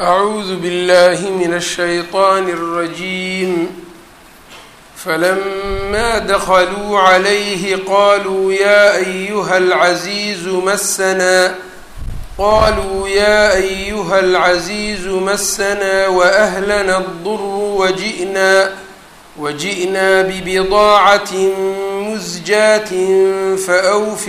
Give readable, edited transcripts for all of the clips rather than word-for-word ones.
أعوذ بالله من الشيطان الرجيم فلما دخلوا عليه قالوا يا أيها العزيز مسنا وأهلنا الضر وجئنا ببضاعة مزجاة فأوف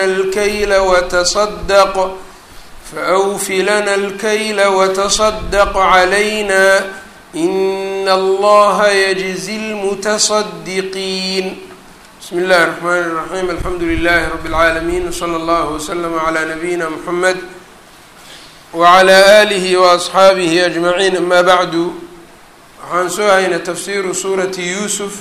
لنا الكيل وتصدق علينا إن الله يجزي المتصدقين. بسم الله الرحمن الرحيم. الحمد لله رب العالمين وصلى الله وسلم على نبينا محمد وعلى آله وأصحaabihi أجمعين. أما بعد waxaan soo haynay tafsiiru suurati yuusuf.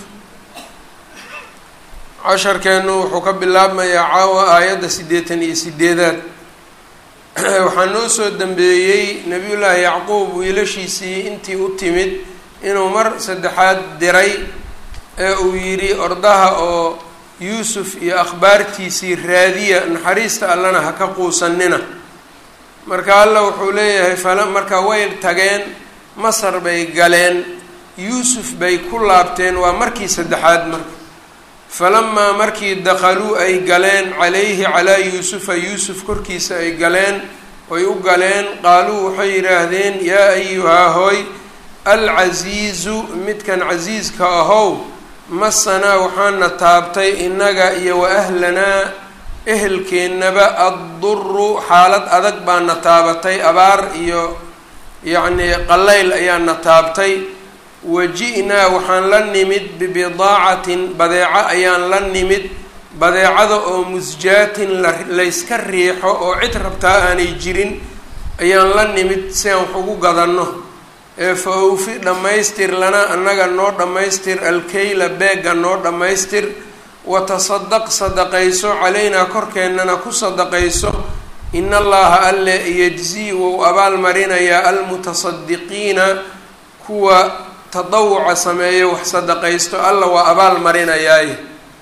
casharkeenu wuxuu ka bilaabmayaa caawa aayadda 88. waxaa noo soo dambeeyey nebiyullaahi yacquub wiilashiisii intii u timid inuu mar saddexaad diray ee uu yidhi ordaha oo yuusuf iyo akhbaartiisii raadiya, naxariista allana ha ka quusanina. marka alla wuxuu leeyahay marka way tageen, masar bay galeen, yuusuf bay ku laabteen, waa markii saddexaad. marka falamaa markii dakhaluu ay galeen calayhi calaa yuusufa yuusuf korkiisa ay galeen oy u galeen, qaaluu waxay yidhaahdeen yaa ayuhaa hooy alcasiizu midkan casiiska ahow masanaa waxaana taabtay innaga iyo wa ahlanaa ehelkeennaba adduru xaalad adag baana taabatay, abaar iyo yacnii qallayl ayaana taabtay. waji'naa waxaan la nimid bibidaacatin badeeco ayaan la nimid, badeecada oo musjaatin layska riixo oo cid rabtaa aanay jirin ayaan la nimid si aan wax ugu gadanno. fa awfi dhammaystir lana annaga noo dhammaystir alkeyla beegga noo dhammaystir, watasadaq sadaqayso calaynaa korkeennana ku sadaqayso. in allaha alle yajzii wou abaal marinayaa almutasadiqiina kuwa tadawuca sameeyo wax sadaqaysto alla waa abaal marinayaaye.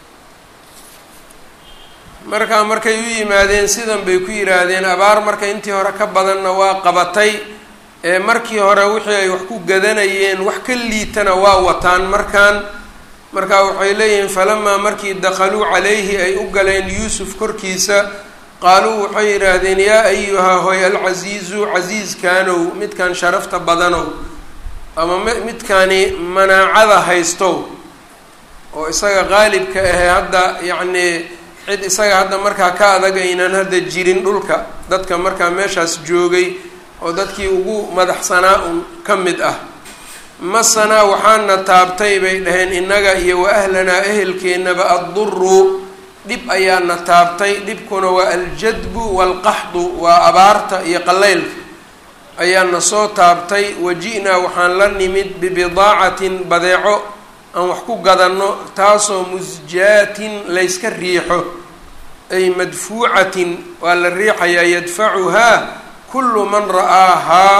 markay u yimaadeen sidan bay ku yidhaahdeen, abaar marka intii hore ka badanna waa qabatay, ee markii hore wixii ay wax ku gadanayeen wax ka liitana waa wataan markaa waxay leeyihiin falamaa markii dakhaluu calayhi ay u galeen yuusuf korkiisa, qaaluu waxay yidhaahdeen yaa ayuhaa hoy alcasiizu casiiskaanow midkan sharafta badanow ama midkani manaacada haystow oo isaga qaalibka ahee hadda yacnii cid isaga hadda markaa ka adag aynan hadda jirin dhulka, dadka markaa meeshaas joogay oo dadkii ugu madaxsanaa un ka mid ah. masanaa waxaana taabtay bay dhaheen innaga iyo wa ahlanaa ehelkeennaba adduru dhib ayaana taabtay. dhibkuna waa aljadbu waalqaxdu, waa abaarta iyo qallaylka ayaana soo taabtay. waji'naa waxaan la nimid bibidaacatin badeeco aan wax ku gadanno, taasoo musjaatin layska riixo, ay madfuucatin waa la riixayaa, yadfacuhaa kullu man ra'aahaa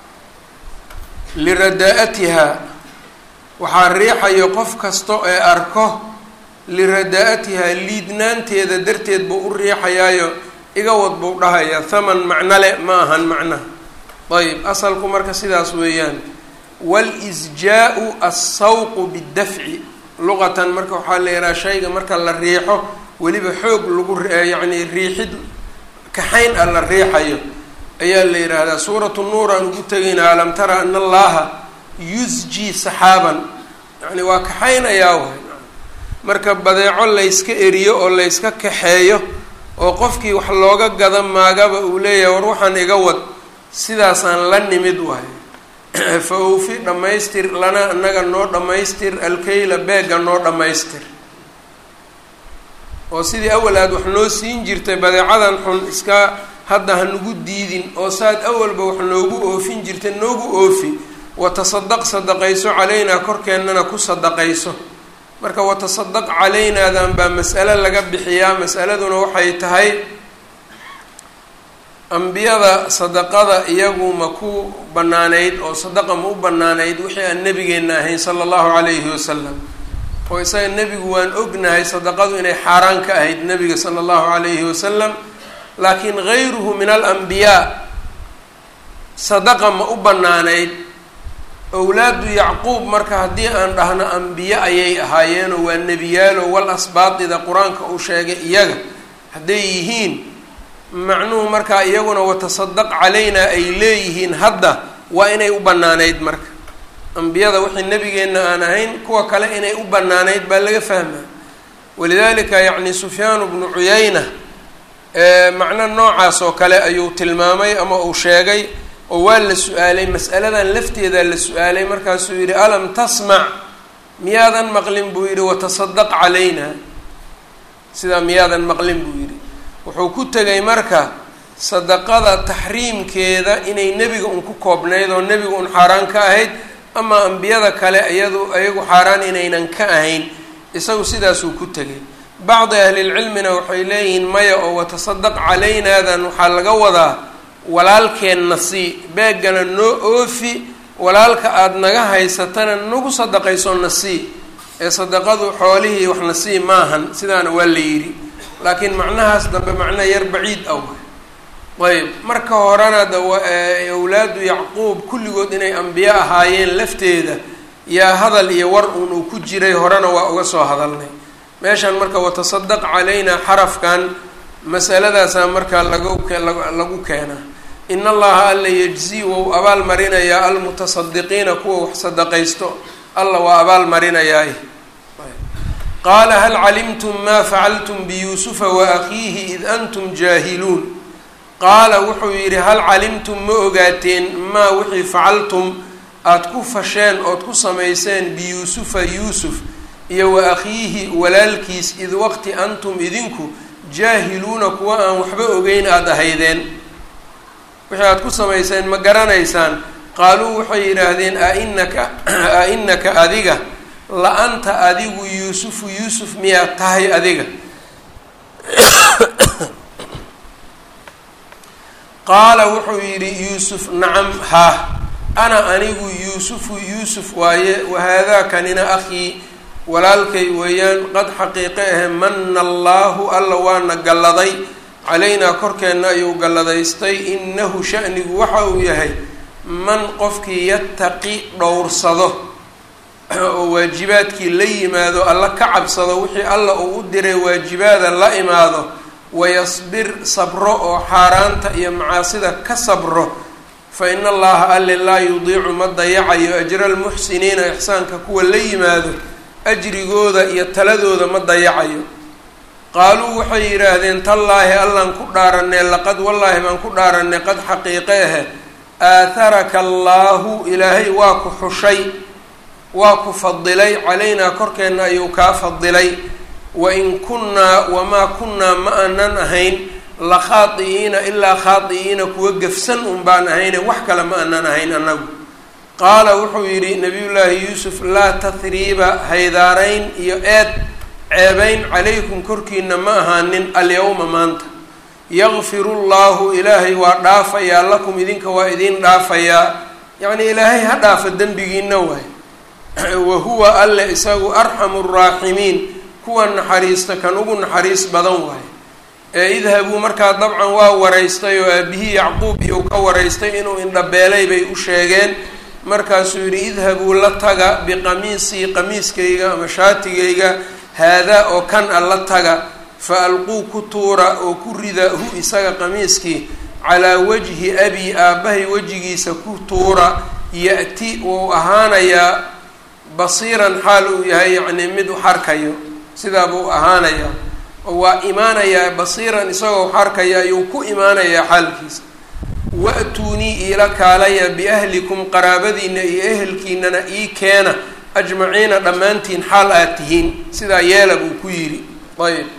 liradaa'atiha, waxaa riixayo qof kasta ee arko liradaa'atiha liidnaanteeda darteed buu u riixayaayo iga wad buu dhahayaa. haman macno le ma ahan macnaha. ayb asalku marka sidaas weeyaan. walisjaau assawqu bidafci luqatan marka waxaa la yidhaha shayga marka la riixo weliba xoog lagu yacni riixid kaxayn a la riixayo ayaa la yidhaahdaa. suuratu nuur aan ugu tegaynaa alam tara ana allaha yusjii saxaaban, yacni waa kaxaynayaa waay. marka badeeco layska eriyo oo layska kaxeeyo oo qofkii wax looga gada maagaba uu leeyahay war waxaan iga wad, sidaasaan la nimid waay. fa awfi dhammaystir lana annaga noo dhammaystir alkeyla beegga noo dhammaystir. oo sidii awal aad wax noo siin jirtay badeecadan xun iska hadda ha nagu diidin, oo saad awalba wax noogu oofin jirtay noogu oofi. watasadaq sadaqayso calaynaa korkeennana ku sadaqayso. marka watasadaq calaynaadan baa mas'alo laga bixiyaa. mas'aladuna waxay tahay ambiyada sadaqada iyagu ma ku bannaanayd oo sadaqa ma u bannaanayd wixii aan nebigeenna ahayn sala allahu calayhi wasalam. oo isaga nebigu waan ognahay sadaqadu inay xaaraan ka ahayd nebiga sala allahu calayhi wasalam, laakiin gayruhu min alambiyaa sadaqa ma u bannaanayd awlaadu yacquub marka haddii aan dhahno ambiye ayay ahaayeenoo waa nebiyaalo wal asbaatida qur-aanka uu sheegay iyaga hadday yihiin macnuhu markaa iyaguna watasadaq calaynaa ay leeyihiin hadda waa inay u bannaanayd marka ambiyada wixii nebigeenna aan ahayn kuwa kale inay u bannaanayd baa laga fahmaa walidaalika yacni sufyaan bnu cuyayna macno noocaas oo kale ayuu tilmaamay ama uu sheegay oo waa la su-aalay mas'aladan lafteedaa la su-aalay markaasuu yidhi alam tasmac miyaadan maqlin buu yidhi watasadaq calayna sidaa miyaadan maqlin buu yidhi wuxuu ku tegay marka sadaqada taxriimkeeda inay nebiga un ku koobnayd oo nebiga un xaaraan ka ahayd ama ambiyada kale ayagu xaaraan inaynan ka ahayn isagu sidaasuu ku tegay bacdi ahlilcilmina waxay leeyihiin maya oo watasadaq calaynaadan waxaa laga wadaa walaalkeenna sii beegana noo oofi walaalka aada naga haysatana nagu sadaqayso na sii ee sadaqadu xoolihii waxna sii maahan sidaana waa la yidhi laakiin macnahaas dambe macno yar baciid ah ayb marka horena awlaadu yacquub kulligood inay ambiye ahaayeen lafteeda yaa hadal iyo war uun uu ku jiray horena waa uga soo hadalnay meeshan marka watasadaq calaynaa xarafkan masaladaasaa markaa lagu keenaa in allaha alla yajzi wou abaal marinayaa almutasadiqiina kuwa wax sadaqaysto alla waa abaal marinayaa qaala hal calimtum maa facaltum biyuusufa wa akhiihi id antum jaahiluun qaala wuxuu yidhi hal calimtum ma ogaateen maa wixii facaltum aada ku fasheen ood ku samayseen biyuusufa yuusuf iyo wa akhiihi walaalkiis id waqti antum idinku jaahiluuna kuwa aan waxba ogeyn aada ahaydeen wixii aada ku samayseen ma garanaysaan qaaluu waxay yidhaahdeen a inaka adiga la-anta adigu yuusufu yuusuf miyaad tahay adiga qaala wuxuu yidhi yuusuf nacam haa ana anigu yuusufu yuusuf waaye wahaadaakanina akhii walaalkay weeyaan qad xaqiiqe ahe mana allaahu alla waana galladay calaynaa korkeenna ayuu galladaystay inahu sha'nigu waxa uu yahay man qofkii yattaqi dhowrsado oo waajibaadkii la yimaado alla ka cabsado wixii alla uu u diray waajibaada la imaado wayasbir sabro oo xaaraanta iyo macaasida ka sabro fa ina allaha alle laa yudiicu ma dayacayo ajra almuxsiniina ixsaanka kuwa la yimaado ajrigooda iyo taladooda ma dayacayo qaaluu waxay yidhaahdeen tallaahi allaan ku dhaaranay laqad wallaahi baan ku dhaaranay qad xaqiiqe ahe aaharaka allaahu ilaahay waa ku xushay waa ku fadilay calaynaa korkeenna ayuu kaa fadilay wain kunnaa wamaa kunnaa ma aanan ahayn la khaadi'iina ilaa khaadi'iina kuwa gafsan un baan ahayne wax kale ma aanan ahayn annagu qaala wuxuu yidhi nabiyullaahi yuusuf laa tahriiba haydaarayn iyo ceebayn calaykum korkiina ma ahaanin alyawma maanta yakfiru llaahu ilaahay waa dhaafayaa lakum idinka waa idiin dhaafayaa yacnii ilaahay ha dhaafa dembigiina waay wahuwa alle isagu arxamu raaximiin kuwa naxariista kan ugu naxariis badan waaye ee idhabuu markaa dabcan waa waraystay oo aabihii yacquub iyo ka waraystay inuu indhabeelay bay u sheegeen markaasuu yidhi idhabuu la taga biqamiisii qamiiskayga ama shaatigayga haadaa oo kan a la taga fa alquu ku tuura oo ku rida hu isaga qamiiskii calaa wajhi abi aabbahay wejigiisa ku tuura ya-ti wuu ahaanayaa basiiran xaal uu yahay yacnii mid wax arkayo sidaa buu ahaanayaa oo waa imaanayaa basiiran isagoo wax arkaya ayuu ku imaanayaa xaalkiisa wa-tuunii iila kaalaya biahlikum qaraabadiina iyo ehelkiinana ii keena ajmaciina dhammaantiin xaal aad tihiin sidaa yeela buu ku yidhi ayb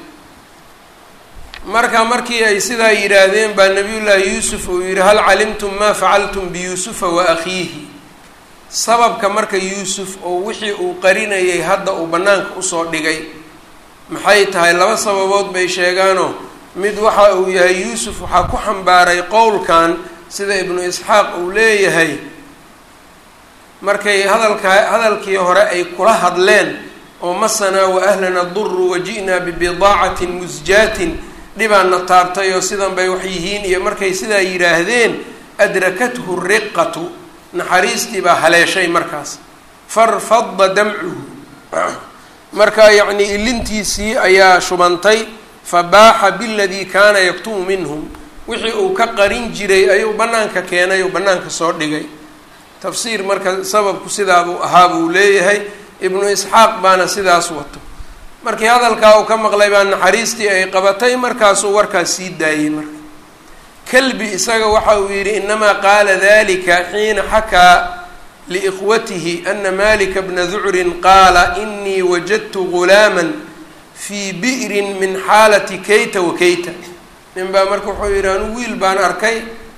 markii ay sidaa yidhaahdeen baa nabiyullaahi yuusuf uu yidhi hal calimtum maa facaltum biyuusufa wa akhiihi sababka marka yuusuf oo wixii uu qarinayay hadda uu bannaanka usoo dhigay maxay tahay laba sababood bay sheegaanoo mid waxa uu yahay yuusuf waxaa ku xambaaray qowlkan sida ibnu isxaaq uu leeyahay markay hadalkii hore ay kula hadleen oo masanaa wa ahlana duru waji'naa bibidaacatin musjaatin dhibaana taabtay oo sidan bay wax yihiin iyo markay sidaa yidhaahdeen adrakathu riqatu naxariistii baa haleeshay markaas farfada damcuhu markaa yacnii ilintiisii ayaa shubantay fabaaxa biladii kaana yaktumu minhum wixii uu ka qarin jiray ayuu bannaanka keenay oo bannaanka soo dhigay tafsiir marka sababku sidaabuu ahaa buu leeyahay ibnu isxaaq baana sidaas wato markii hadalkaa uu ka maqlay baa naxariistii ay qabatay markaasuu warkaas sii daayey marka kalbi isaga waxa uu yidhi inamaa qaala dalika xiina xakaa liikhwatihi ana malika bna ducrin qaala inii wajadtu gulaaman fii bi'rin min xaalati kayta wa kayta nin baa marka wuxuu yidhi anu wiil baan arkay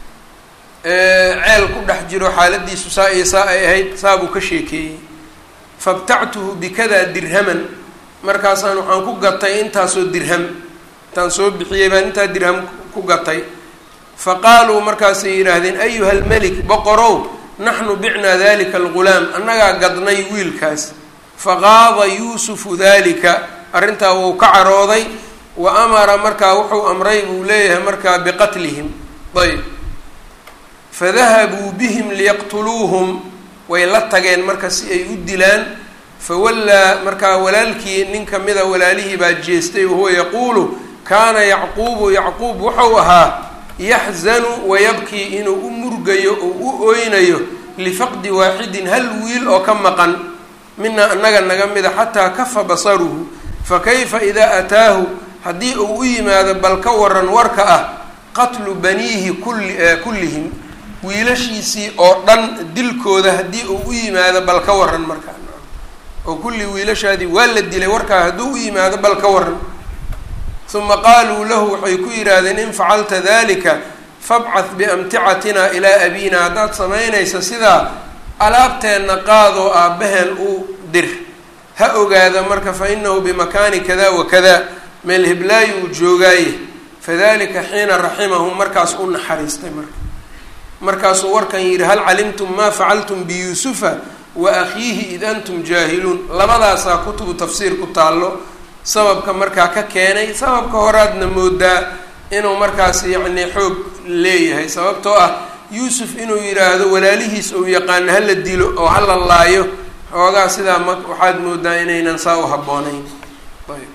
ceel ku dhex jiro xaaladiisu saa iyo saa ay ahayd saabuu ka sheekeeyey fabtactuhu bikadaa dirhaman markaasaan waxaan ku gatay intaasoo dirham intaan soo bixiyey baan intaa dirham ku gatay faqaaluu markaasay yidhaahdeen ayuha almelik boqorow naxnu bicnaa dalika algulaam annagaa gadnay wiilkaas faqaada yuusufu dalika arrintaa wuu ka carooday wa amara markaa wuxuu amray buu leeyahay markaa biqatlihim ayb fadahabuu bihim liyaqtuluuhum way la tageen marka si ay u dilaan fawallaa markaa walaalkii nin kamida walaalihii baa jeestay wahuwa yaquulu kaana yacquubu yacquub wuxuu ahaa yaxzanu wayabkii inuu u murgayo oo u oynayo lifaqdi waaxidin hal wiil oo ka maqan mina annaga naga mida xataa kafa basaruhu fakayfa idaa ataahu haddii uu u yimaado bal ka waran warka ah qatlu baniihi kullihim wiilashiisii oo dhan dilkooda haddii uu u yimaado bal ka waran markaa oo kulli wiilashaadii waa la dilay warkaa hadduu u yimaado bal ka waran uma qaaluu lahu waxay ku yidhaahdeen in facalta dalika fabcad biamticatina ilaa abina haddaad samaynaysa sidaa alaabteenna qaadoo aabbaheen u dir ha ogaada marka fa inahu bimakaani kada wa kada meel hiblaayi uu joogaaye fadalika xiina raximahum markaas u naxariistay markaasuu warkan yidhi hal calimtum maa facaltum biyuusufa wa akhiihi id antum jaahiluun labadaasaa kutubu tafsiir ku taallo sababka markaa ka keenay sababka horaadna moodaa inuu markaas yacnii xoog leeyahay sababtoo ah yuusuf inuu yidhaahdo walaalihiis ou yaqaano hala dilo oo hala laayo xoogaa sidaa waxaad moodaa inaynan saa u habboonayn ayb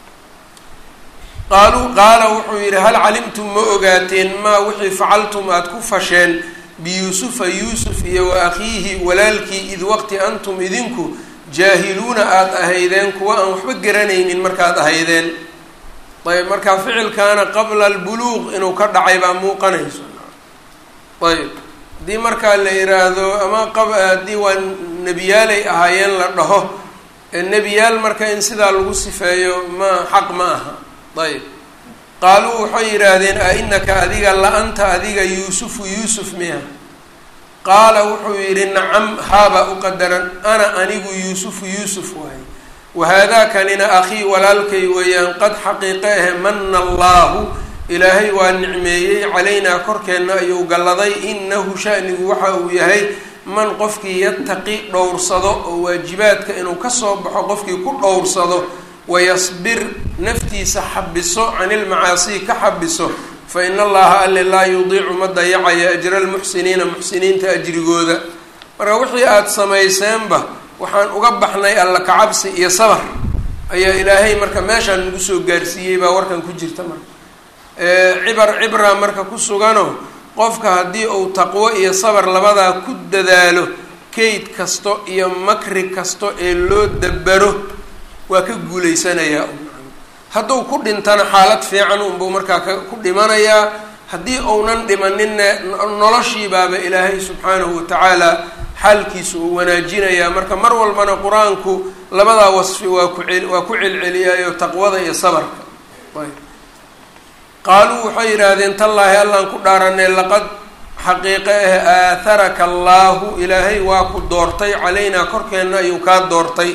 qaala wuxuu yidhi hal calimtum ma ogaateen maa wixii facaltum aada ku fasheen biyuusufa yuusuf iyo wa akhiihi walaalkii id waqti antum idinku jaahiluuna aada ahaydeen kuwa aan waxba garanaynin markaad ahaydeen ayb markaa ficilkaana qabla albuluuq inuu ka dhacay baa muuqanayso ayb haddii markaa la yiraahdo ama haddii waa nebiyaalay ahaayeen la dhaho nebiyaal marka in sidaa lagu sifeeyo xaq ma aha ayb qaaluu waxay yidhaahdeen a inaka adiga la-anta adiga yuusufu yuusuf miya qaala wuxuu yidhi nacam haaba u qadaran ana anigu yuusufu yuusuf waaye wahaadaakanina akhii walaalkay weeyaan qad xaqiiqe ahe mana allaahu ilaahay waa nicmeeyey calaynaa korkeenna ayuu galladay inahu shanigu waxa uu yahay man qofkii yataqi dhowrsado oo waajibaadka inuu kasoo baxo qofkii ku dhowrsado wayasbir naftiisa xabiso cani lmacaasii ka xabiso fa ina allaha alle laa yudiicu ma dayacayo ajra almuxsiniina muxsiniinta ajrigooda marka wixii aada samayseenba waxaan uga baxnay alla kacabsi iyo sabar ayaa ilaahay marka meeshaan nagu soo gaarsiiyey baa warkan ku jirta marka cibra marka ku sugano qofka haddii uu taqwo iyo sabar labadaa ku dadaalo kayd kasto iyo makri kasto ee loo dabaro waa ka guulaysanayaa hadduu ku dhintana xaalad fiican unbuu markaa ku dhimanayaa haddii uunan dhimaninna noloshiibaaba ilaahay subxaanahu watacaala xaalkiisa uu wanaajinayaa marka mar walbana qur-aanku labadaa wasfi waa ku celceliyaayo taqwada iyo sabarka ayb qaaluu waxay yidhaahdeen tallaahi allaan ku dhaaranay laqad xaqiiqe ah aaharaka allaahu ilaahay waa ku doortay calaynaa korkeenna ayuu kaa doortay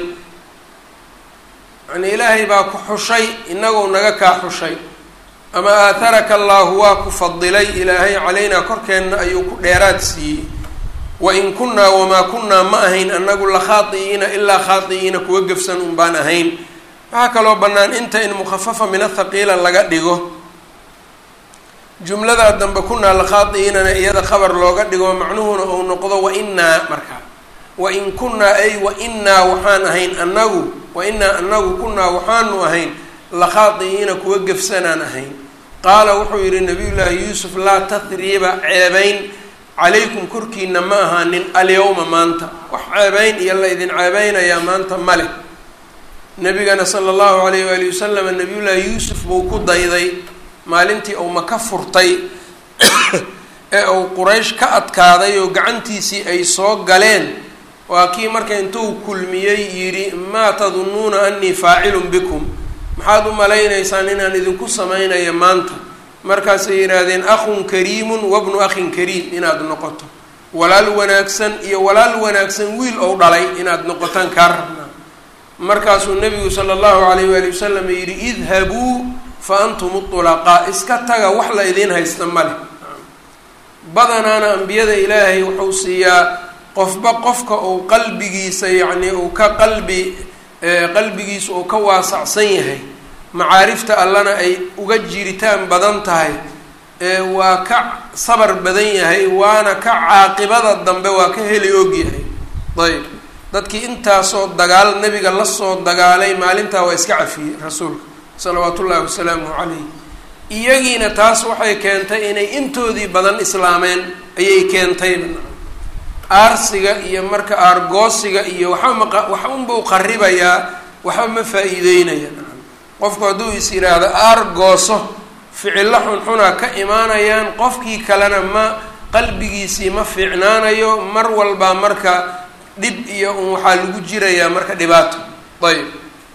yani ilaahay baa ku xushay inagoo naga kaa xushay ama aaharaka allaahu waa ku fadilay ilaahay calaynaa korkeenna ayuu ku dheeraad siiyey wain kunnaa wamaa kunnaa ma ahayn anagu la khaadi'iina ilaa khaadi'iina kuwa gefsan un baan ahayn waxaa kaloo bannaan inta in mukhafafa min athaqiila laga dhigo jumladaa dambe kunaa lakhaadi'inana iyada khabar looga dhigo macnuhuna uu noqdo wainaa markaa wain kunaa ay wainaa waxaan ahayn anagu wainaa anagu kunaa waxaanu ahayn lakhaadi'iina kuwa gefsanaan ahayn qaala wuxuu yidhi nabiyullaahi yuusuf laa tahriiba ceebayn calaykum korkiina ma ahaanin alyawma maanta wax ceebayn iyo la idin ceebeynayaa maanta male nabigana sala allahu alayh waali wasalam nabiyullaahi yuusuf buu ku dayday maalintii uu maka furtay ee uu quraysh ka adkaaday oo gacantiisii ay soo galeen waa kii marka intuu kulmiyey yidhi maa tadunnuuna annii faacilun bikum maxaad u malaynaysaan inaan idinku samaynayo maanta markaasay yidhaahdeen akhun kariimun wabnu akhin kariim inaad noqoto walaal wanaagsan iyo walaal wanaagsan wiil ou dhalay inaad noqotaan kaa rabnaa markaasuu nebigu sala allahu alayh waali wasalam yidhi idhabuu fa antum ulaqaa iska taga wax la idiin haysta male badanaana ambiyada ilaahay wuxuu siiyaa qofba qofka uu qalbigiisa yacni uu ka qalbigiisa uu ka waasacsan yahay macaarifta allana ay uga jiritaan badan tahay waa ka sabar badan yahay waana ka caaqibada dambe waa ka heli og yahay ayb dadkii intaasoo dagaal nebiga la soo dagaalay maalintaa waa iska cafiyey rasuulka salawaatu ullaahi wasalaamuhu calayh iyagiina taas waxay keentay inay intoodii badan islaameen ayay keentayba aarsiga iyo marka aargoosiga iyo wax unbau qaribayaa waxba ma faa-iideynaya qofku hadduu is yidhaahdo aargooso ficillo xunxunaa ka imaanayaan qofkii kalena ma qalbigiisii ma fiicnaanayo mar walbaa marka dhib iyo un waxaa lagu jirayaa marka dhibaato ayb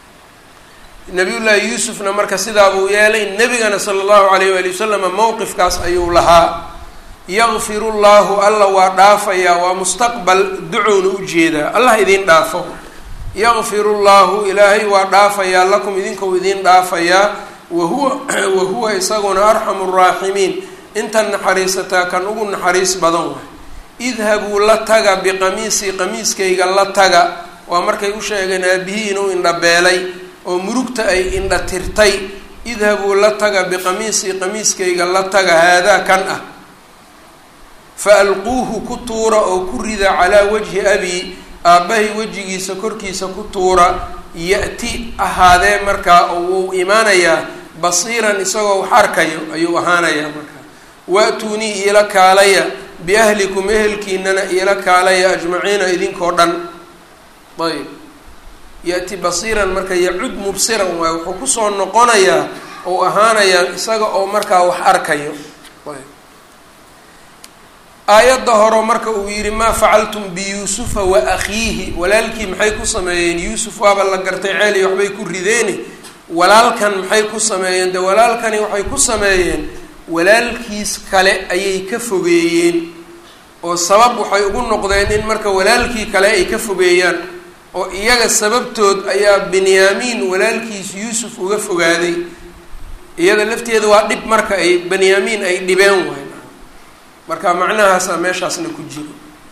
nabiyullaahi yuusufna marka sidaa buu yeelay nebigana sala allahu alayh waali wasalam mowqifkaas ayuu lahaa yakfiru llahu alla waa dhaafayaa waa mustaqbal ducowna ujeedaa allah idiin dhaafo yakfiru llahu ilaahay waa dhaafayaa lakum idinkou idiin dhaafayaa wahuwa isaguna arxamu raaximiin intan naxariisataa kan ugu naxariis badan waay idhabuu la taga biqamiisii qamiiskayga la taga waa markay u sheegeen aabihii inuu indhabeelay oo murugta ay indha tirtay idhabuu la taga biqamiisii qamiiskayga la taga haadaa kan ah fa alquuhu ku tuura oo ku rida calaa wajhi abii aabbahay wejigiisa korkiisa ku tuura ya-ti ahaadee markaa oo wuu imaanayaa basiiran isagoo wax arkayo ayuu ahaanayaa markaa wa-tuunii iila kaalaya biahlikum ehelkiinana iila kaalaya ajmaciina idinkoo dhan ayb ya-ti basiiran marka yacud mubsiran waayo wuxuu kusoo noqonayaa ou ahaanayaa isaga oo markaa wax arkayo aayadda hore marka uu yidhi maa facaltum biyuusufa wa akhiihi walaalkii maxay ku sameeyeen yuusuf waaba la gartay ceeli waxbay ku rideeni walaalkan maxay ku sameeyeen de walaalkani waxay ku sameeyeen walaalkiis kale ayay ka fogeeyeen oo sabab waxay ugu noqdeen in marka walaalkii kale ay ka fogeeyaan oo iyaga sababtood ayaa benyaamiin walaalkiis yuusuf uga fogaaday iyada lafteeda waa dhib marka ay benyaamiin ay dhibeen waay marka macnahaasa meeshaasna ku jiro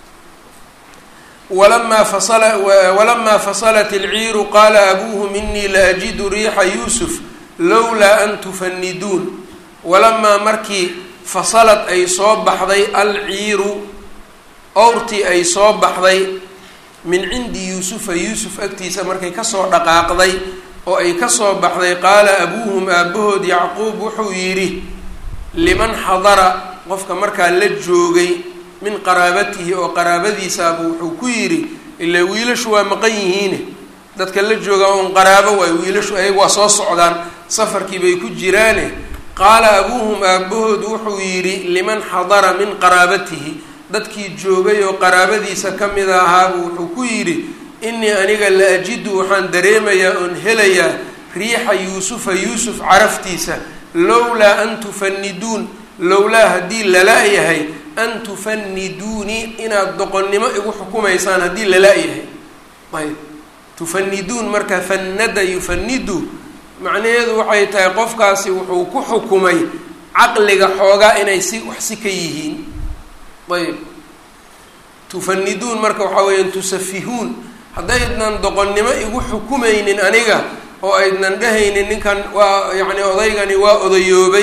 walamaa fasalat ilciiru qaala abuuhum inii la ajidu riixa yuusuf lowlaa an tufaniduun walamaa markii fasalad ay soo baxday alciiru owrtii ay soo baxday min cindi yuusufa yuusuf agtiisa markay kasoo dhaqaaqday oo ay kasoo baxday qaala abuuhum aabahood yacquub wuxuu yidhi liman xadara qofka markaa la joogay min qaraabatihi oo qaraabadiisaabu wuxuu ku yidhi ilaa wiilashu waa maqan yihiine dadka la joogaa oon qaraabo waay wiilashu ayaga waa soo socdaan safarkii bay ku jiraane qaala abuuhum aabahood wuxuu yidhi liman xadara min qaraabatihi dadkii joogay oo qaraabadiisa ka mid ahaabuu wuxuu ku yidhi inii aniga la ajidu waxaan dareemayaa oon helayaa riixa yuusufa yuusuf caraftiisa lowlaa an tufaniduun lowlaa haddii lala-yahay an tufaniduunii inaad doqonnimo igu xukumaysaan haddii lala-yahay ayb tufaniduun marka fanada yufanidu macnaheedu waxay tahay qofkaasi wuxuu ku xukumay caqliga xoogaa inay wax si ka yihiin ayb tufaniduun marka waxaa weeyaan tusafihuun haddaydnan doqonnimo igu xukumaynin aniga oo aydnan dhehaynin ninkan waa yacni odaygani waa odayoobay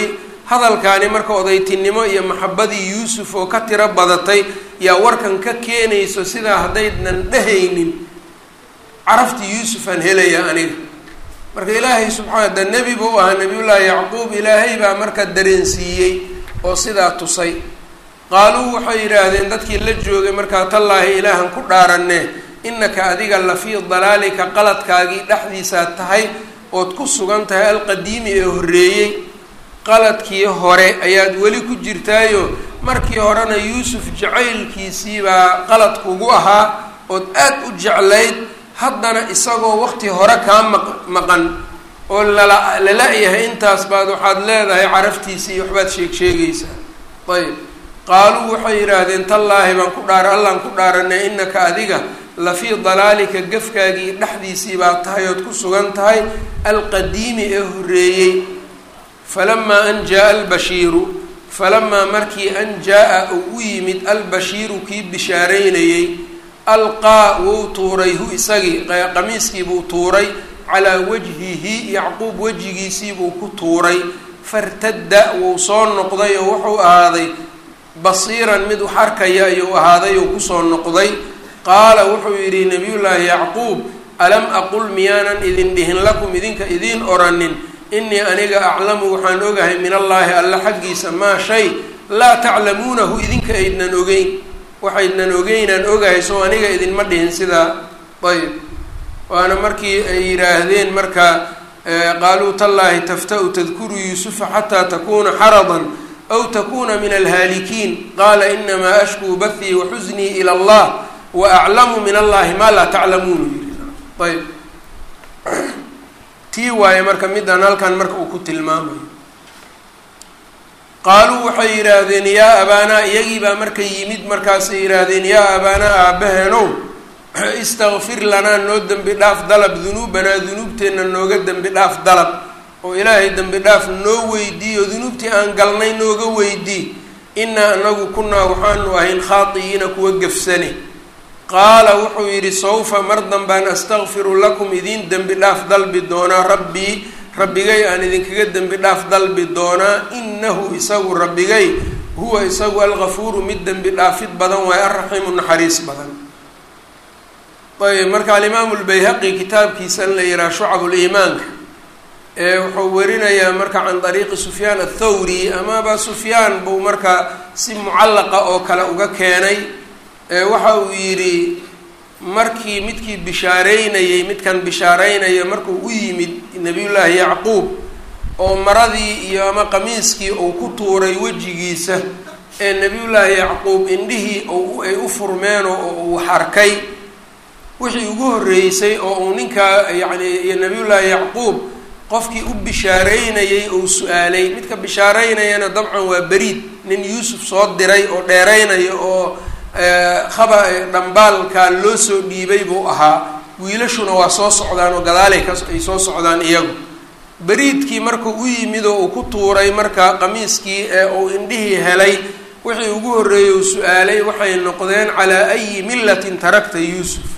hadalkaani marka odaytinimo iyo maxabadii yuusuf oo ka tiro badatay yaa warkan ka keenayso sidaa haddaynan dhehaynin caraftii yuusuf aan helaya aniga. marka ilaahay subxaana da nebi buu ahaa nabiyullaahi yacquub, ilaahay baa marka dareensiiyey oo sidaa tusay. qaaluu waxay yidhaahdeen dadkii la joogay markaa tallaahi ilaahan ku dhaaranne innaka adiga la fii dalaalika qaladkaagii dhexdiisaa tahay ood ku sugan tahay alqadiimi ee horreeyey. qaladkii hore ayaad weli ku jirtaayo markii horena yuusuf jacaylkiisii baa qalad kugu ahaa ood aad u jeclayd, haddana isagoo waqti hore kaa maqan oo lala-yahay intaas baad waxaad leedahay caraftiisii waxbaad sheegaysaa. ayb qaaluu waxay yidhaahdeen tallaahi baan ku allaan ku dhaaranay innaka adiga la fii dalaalika gafkaagii dhexdiisii baa tahay ood ku sugan tahay alqadiimi ee horreeyey. falamaa an jaa-a albashiiru falamaa markii an jaa-a uu u yimid albashiiru kii bishaaraynayey alqaa wuu tuuray hu isagii qamiiskiibuu tuuray calaa wajhihi yacquub wejigiisiibuu ku tuuray. fartadda wuu soo noqday oo wuxuu ahaaday basiiran mid wax arkaya ayuu ahaaday oo kusoo noqday. qaala wuxuu yidhi nabiyullaahi yacquub alam aqul miyaanan idin dhihin lakum idinka idiin oranin innii aniga aclamu waxaan ogahay min allaahi alla xaggiisa maa shay laa taclamuunahu idinka aydnan ogeyn, waxaydnan ogeynaan ogahay soo aniga idinma dhihin sidaa. ayb waana markii ay yidhaahdeen marka qaaluu tallaahi tafta'u tadkuru yuusufa xataa takuuna xaradan aw takuuna min alhaalikiin qaala inamaa ashkuu bathii wa xusnii ila allah wa aclamu min allahi maa laa taclamuun yidhi. ayb tii waaye marka midaan halkan marka uu ku tilmaamayo. qaaluu waxay yidhaahdeen yaa abaanaa, iyagii baa marka yimid markaasay yidhaahdeen yaa abaanaa aabbaheenow istakfir lanaa noo dembi dhaaf dalab dunuubanaa dunuubteenna nooga dembi dhaaf dalab oo ilaahay dembi dhaaf noo weydii oo dunuubtii aan galnay nooga weydii. innaa anagu kunnaa waxaanu ahayn khaati'iina kuwa gafsane. qaala wuxuu yidhi sawfa mar danbaan astakfiru lakum idiin dembi dhaaf dalbi doonaa rabbii rabbigay aan idinkaga dembi dhaaf dalbi doonaa. innahu isagu rabbigay huwa isagu algafuuru mid dembi dhaafid badan waaye alraxiimu naxariis badan. ayb marka alimaamu lbayhaqi kitaabkiisan la yihaha shucabuliimaanka wuxuu werinayaa marka can dariiqi sufyaan athawri, amaba sufyaan buu marka si mucallaqa oo kale uga keenay. waxa uu yidhi markii midkii bishaareynayey midkan bishaaraynaya markuu u yimid nabiyullaahi yacquub oo maradii iyo ama qamiiskii uu ku tuuray wejigiisa ee nabiyullaahi yacquub indhihii ay u furmeen oo uu wax arkay, wixii ugu horreysay oo uu ninkaa yacni iyo nabiyullaahi yacquub qofkii u bishaareynayey uu su-aalay. midka bishaaraynayana dabcan waa beriid, nin yuusuf soo diray oo dheeraynayo oo dhambaalkaa loo soo dhiibay buu ahaa. wiilashuna waa soo socdaan oo gadaalay ay soo socdaan iyagu. beriidkii markuu u yimid oo uu ku tuuray marka qamiiskii ee uu indhihii helay, wixii ugu horreeyey uu su-aalay waxay noqdeen calaa ayi millatin tarakta yuusuf.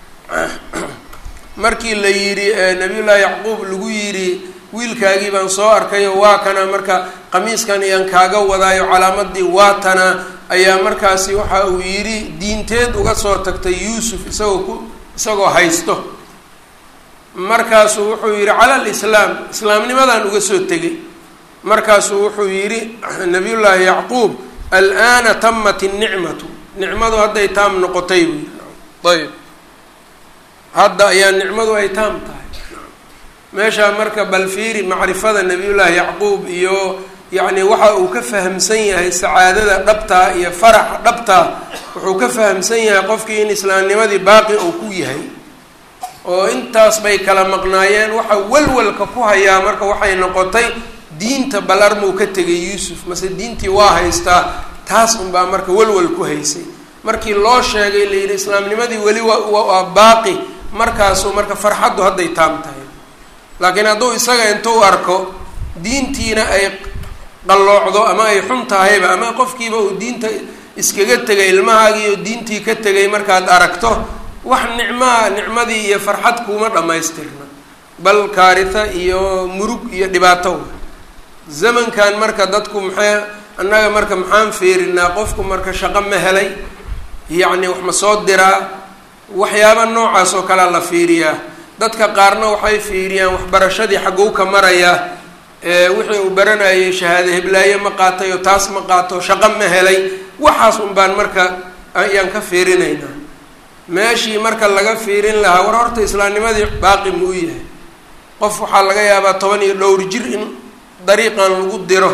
markii la yidhi nabiyullaahi yacquub lagu yidhi wiilkaagii baan soo arkay oo waa kana marka qamiiskan iyaan kaaga wadaayo calaamadii waa tana, ayaa markaasi waxa uu yidhi diinteed uga soo tagtay yuusuf isagoo haysto. markaasuu wuxuu yidhi cala alislaam, islaamnimadaan uga soo tegay. markaasuu wuxuu yidhi nabiyullaahi yacquub al'aana tamat innicmatu, nicmadu hadday taam noqotay buu yidhi. ayb hadda ayaa nicmadu ay taam tahay. meeshaa marka bal fiiri macrifada nabiyullaahi yacquub iyo yacni waxa uu ka fahamsan yahay sacaadada dhabtaa iyo faraxa dhabtaa, wuxuu ka fahamsan yahay qofkii in islaamnimadii baaqi uu ku yahay. oo intaas bay kala maqnaayeen, waxa walwalka ku hayaa marka waxay noqotay diinta bal armuu ka tegay yuusuf mase diintii waa haystaa, taas unbaa marka walwal ku haysay. markii loo sheegay la yidhi islaamnimadii weli waa baaqi, markaasuu marka farxaddu hadday taam tahay. laakiin hadduu isaga intuu arko diintiina ay qalloocdo ama ay xun tahayba, ama qofkiiba uu diinta iskaga tegay, ilmahaagii oo diintii ka tegay markaad aragto, wax nicmadii iyo farxad kuuma dhammaystirna, bal kaarita iyo murug iyo dhibaato. zamankan marka dadku annaga marka maxaan fiirinaa qofku marka shaqo ma helay yacni wax ma soo diraa waxyaaba noocaas oo kalea la fiiriyaa dadka qaarna waxay fiiriyaan waxbarashadii xagguu ka marayaa wixii uu baranayay shahaado heblaaye ma qaatay oo taas ma qaato shaqo ma helay waxaas un baan marka ayaan ka fiirinaynaa meeshii marka laga fiirin lahaa war horta islaamnimadii baaqi muu yahay qof waxaa laga yaabaa 10 iyo dhowr jir in dariiqan lagu diro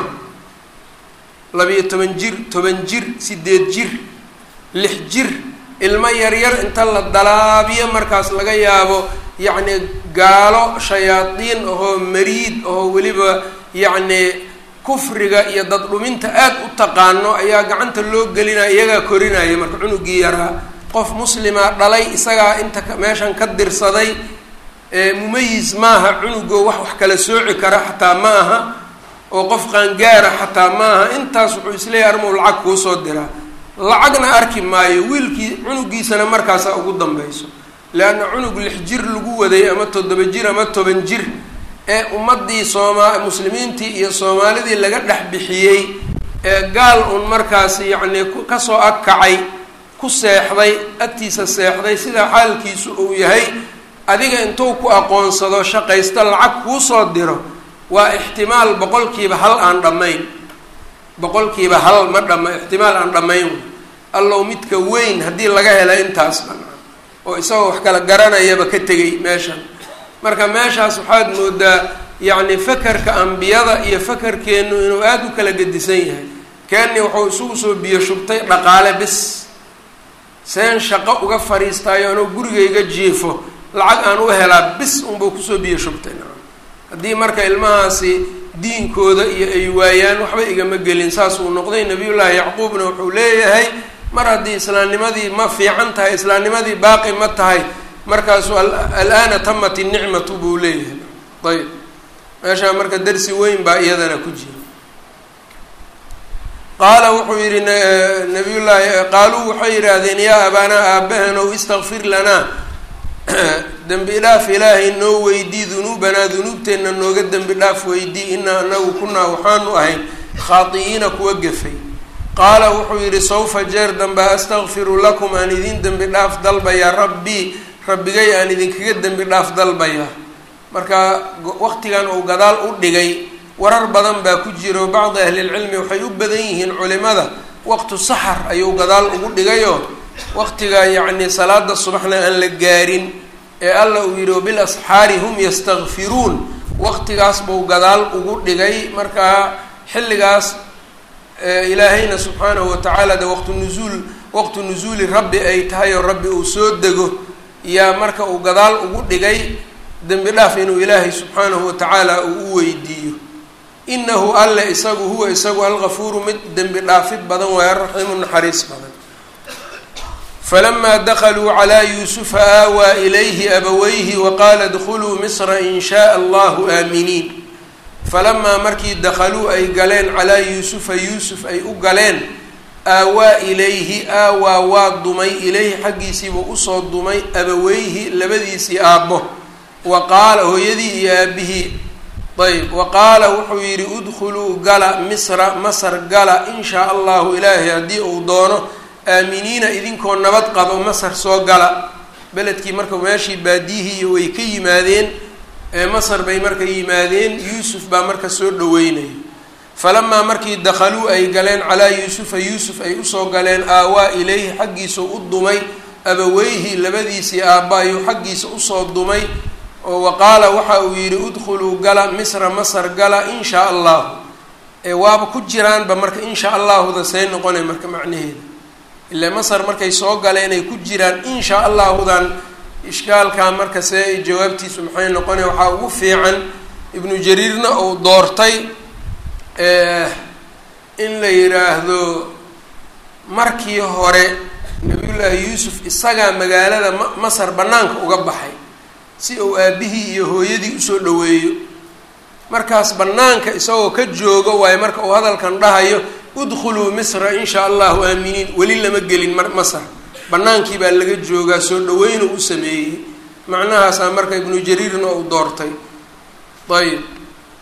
12 jir 10 jir 8 jir 6 jir ilmo yaryar inta la dalaabiyo markaas laga yaabo yacni gaalo shayaadiin ahoo mariid oo weliba yacni kufriga iyo dad dhuminta aada u taqaano ayaa gacanta loo gelinaya iyagaa korinaya marka cunugii yaraa qof muslima dhalay isagaa inta meeshan ka dirsaday mumayis maaha cunugo wax kala sooci kara xataa ma aha oo qof qaangaara xataa ma aha intaas wuxuu isleeyahay armuu lacag kuu soo diraa lacagna arki maayo wiilkii cunugiisana markaasaa ugu dambayso leanna cunug 6 jir lagu waday ama 7 jir ama 10 jir ee ummadii muslimiintii iyo soomaalidii laga dhex bixiyey ee gaal un markaas yacni kasoo agkacay ku seexday agtiisa seexday sida xaalkiisu uu yahay adiga intuu ku aqoonsado shaqaysta lacag kuu soo diro waa ixtimaal 100% aan dhammayn 100% ma dhama ixtimaal aan dhammayn allow midka weyn haddii laga hela intaas oo isagoo wax kala garanayaba ka tegay meeshan marka meeshaas waxaad moodaa yacni fakarka ambiyada iyo fakarkeennu inuu aada u kala gedisan yahay keeni wuxuu isugu soo biyo shubtay dhaqaale bis seen shaqo uga fariistaayo anoo gurigayga jiifo lacag aan u helaa bis unbuu kusoo biyo shubtay haddii marka ilmahaasi diinkooda iyo ay waayaan waxba igama gelin saas uu noqday nabiyullaahi yacquubna wuxuu leeyahay mar haddii islaamnimadii ma fiican tahay islaamnimadii baaqi ma tahay markaasuu al-aana tamat innicmatu buu leeyahay ayb meeshaa marka darsi weyn baa iyadana ku jira qaala wuxuu yihi nabiyullaahi qaaluu waxay yidhaahdeen yaa abaanaa aabahanow istakfir lanaa dembi dhaaf ilaahay noo weydii dunuubanaa dunuubteenna nooga dembi dhaaf weydii inaa anagu kunaa waxaanu ahayn khaati'iina kuwa gafay qaala wuxuu yidhi sawfa jeer dambe astakfiru lakum aan idin dembi dhaaf dalbayaa rabbigay aan idinkaga dembi dhaaf dalbayaa marka waqtigan uu gadaal u dhigay warar badan baa ku jiro bacdi ahlilcilmi waxay u badan yihiin culimada waqtu saxar ayuu gadaal ugu dhigayo waqtiga yacni salaada subaxna aan la gaarin ee alla uu yidhi wabilasxaari hum yastakfiruun waqtigaas buu gadaal ugu dhigay markaa xilligaas ilaahayna subxaanahu watacaala de waqtu nusuuli rabbi ay tahay oo rabbi uu soo dego yaa marka uu gadaal ugu dhigay dembi dhaaf inuu ilaahay subxaanahu watacaala uu u weydiiyo inahu alle isagu huwa isagu algafuuru mid dembi dhaafid badan waaya raxiimu naxariis badan falamaa dakaluu calaa yuusufa aawaa ilayhi abawayhi waqaala dkhuluu misra in shaaa allahu aaminiin falamaa markii dakhaluu ay galeen calaa yuusufa yuusuf ay u galeen aawaa ilayhi aawaa waa dumay ilayhi xaggiisiibuu usoo dumay abaweyhi labadiisii aabbo wa qaala hooyadii iyo aabihii ayb wa qaala wuxuu yidhi udkhuluu gala misra masar gala in shaa allahu ilaahay haddii uu doono aaminiina idinkoo nabad qabo masar soo gala beledkii marka meeshii baadiyihii iyo way ka yimaadeen masar bay marka yimaadeen yuusuf baa marka soo dhaweynaya falamaa markii dakhaluu ay galeen calaa yuusufa yuusuf ay usoo galeen aawaa ilayhi xaggiisa u dumay abaweyhi labadiisii aabba ayuu xaggiisa usoo dumay oo waqaala waxa uu yidhi udkhuluu gala misra masar gala in shaa allahu waaba ku jiraanba marka in shaa allahuda say noqonay marka macnaheeda ilaa masar markay soo galeen ay ku jiraan in shaa allahudan ishkaalkaa marka see ay jawaabtiisu maxay noqonay waxaa ugu fiican ibnu jariirna uu doortay in la yidhaahdo markii hore nabiyullaahi yuusuf isagaa magaalada masar banaanka uga baxay si uu aabihii iyo hooyadii usoo dhaweeyo markaas banaanka isagoo ka joogo waayo marka uu hadalkan dhahayo udkhuluu misra in shaa allahu aaminiin weli lama gelin masar banaankii baa laga joogaa soo dhaweynu u sameeyey macnahaasaa marka ibnu jariirna uu doortay ayb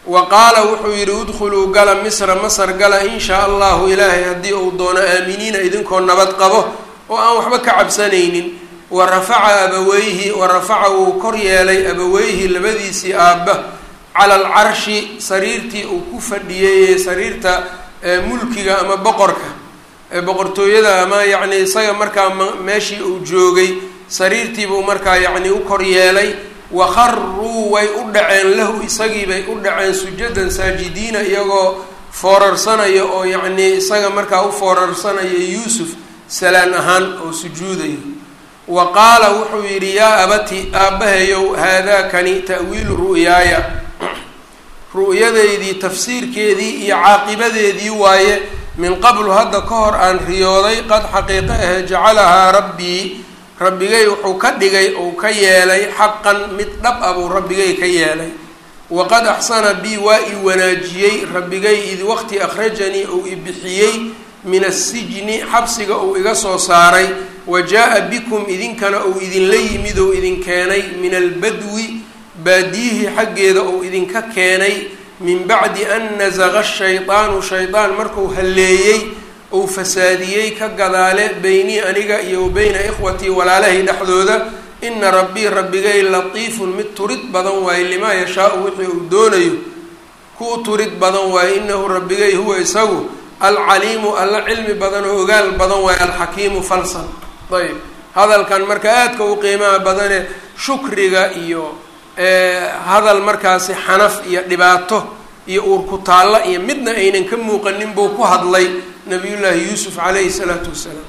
wa qaala wuxuu yidhi udkhuluu gala misra masr gala in shaa allahu ilaahay haddii uu doono aaminiina idinkoo nabad qabo oo aan waxba ka cabsanaynin. wa rafaca wuu kor yeelay abaweyhi labadiisii aabba cala alcarshi sariirtii uu ku fadhiyey ee sariirta mulkiga ama boqorka boqortooyada ama yacni isaga markaa meeshii uu joogay sariirtiibuu markaa yacni u kor yeelay. wakharuu way u dhaceen lahu isagii bay u dhaceen sujadan saajidiina iyagoo foorarsanaya oo yacnii isaga markaa u foorarsanaya yuusuf salaan ahaan oo sujuudayo. wa qaala wuxuu yidhi yaa abati aabbahayow haadaakani ta'wiilu ru'yaaya ru'yadeydii tafsiirkeedii iyo caaqibadeedii waaye min qablu hadda ka hor aan riyooday qad xaqiiqo ahe jacalahaa rabbii rabbigay wuxuu ka dhigay ou ka yeelay xaqan mid dhab ah buu rabbigay ka yeelay. waqad axsana bii waa i wanaajiyey rabbigay id waqti akhrajanii ou i bixiyey min assijni xabsiga uu iga soo saaray. wa jaa-a bikum idinkana ou idinla yimid ou idin keenay min albadwi baadiyihii xaggeeda ou idinka keenay min bacdi an nasaqa shaydaanu shaydaan markuu halleeyey ou fasaadiyey ka gadaale beynii aniga iyo wa beyna ikhwatii walaalahay dhexdooda. ina rabbii rabbigay latiifun mid turid badan waaye limaa yashaau wixii uu doonayo kuu turid badan waaye. inahu rabbigay huwa isagu alcaliimu alla cilmi badan oo ogaal badan waaye alxakiimu falsan. ayb hadalkan marka aadka u qiimaha badane shukriga iyo hadal markaasi xanaf iyo dhibaato iyo uurku taalla iyo midna aynan ka muuqanin buu ku hadlay nabiyullaahi yuusuf calayhi salaatu wassalaam.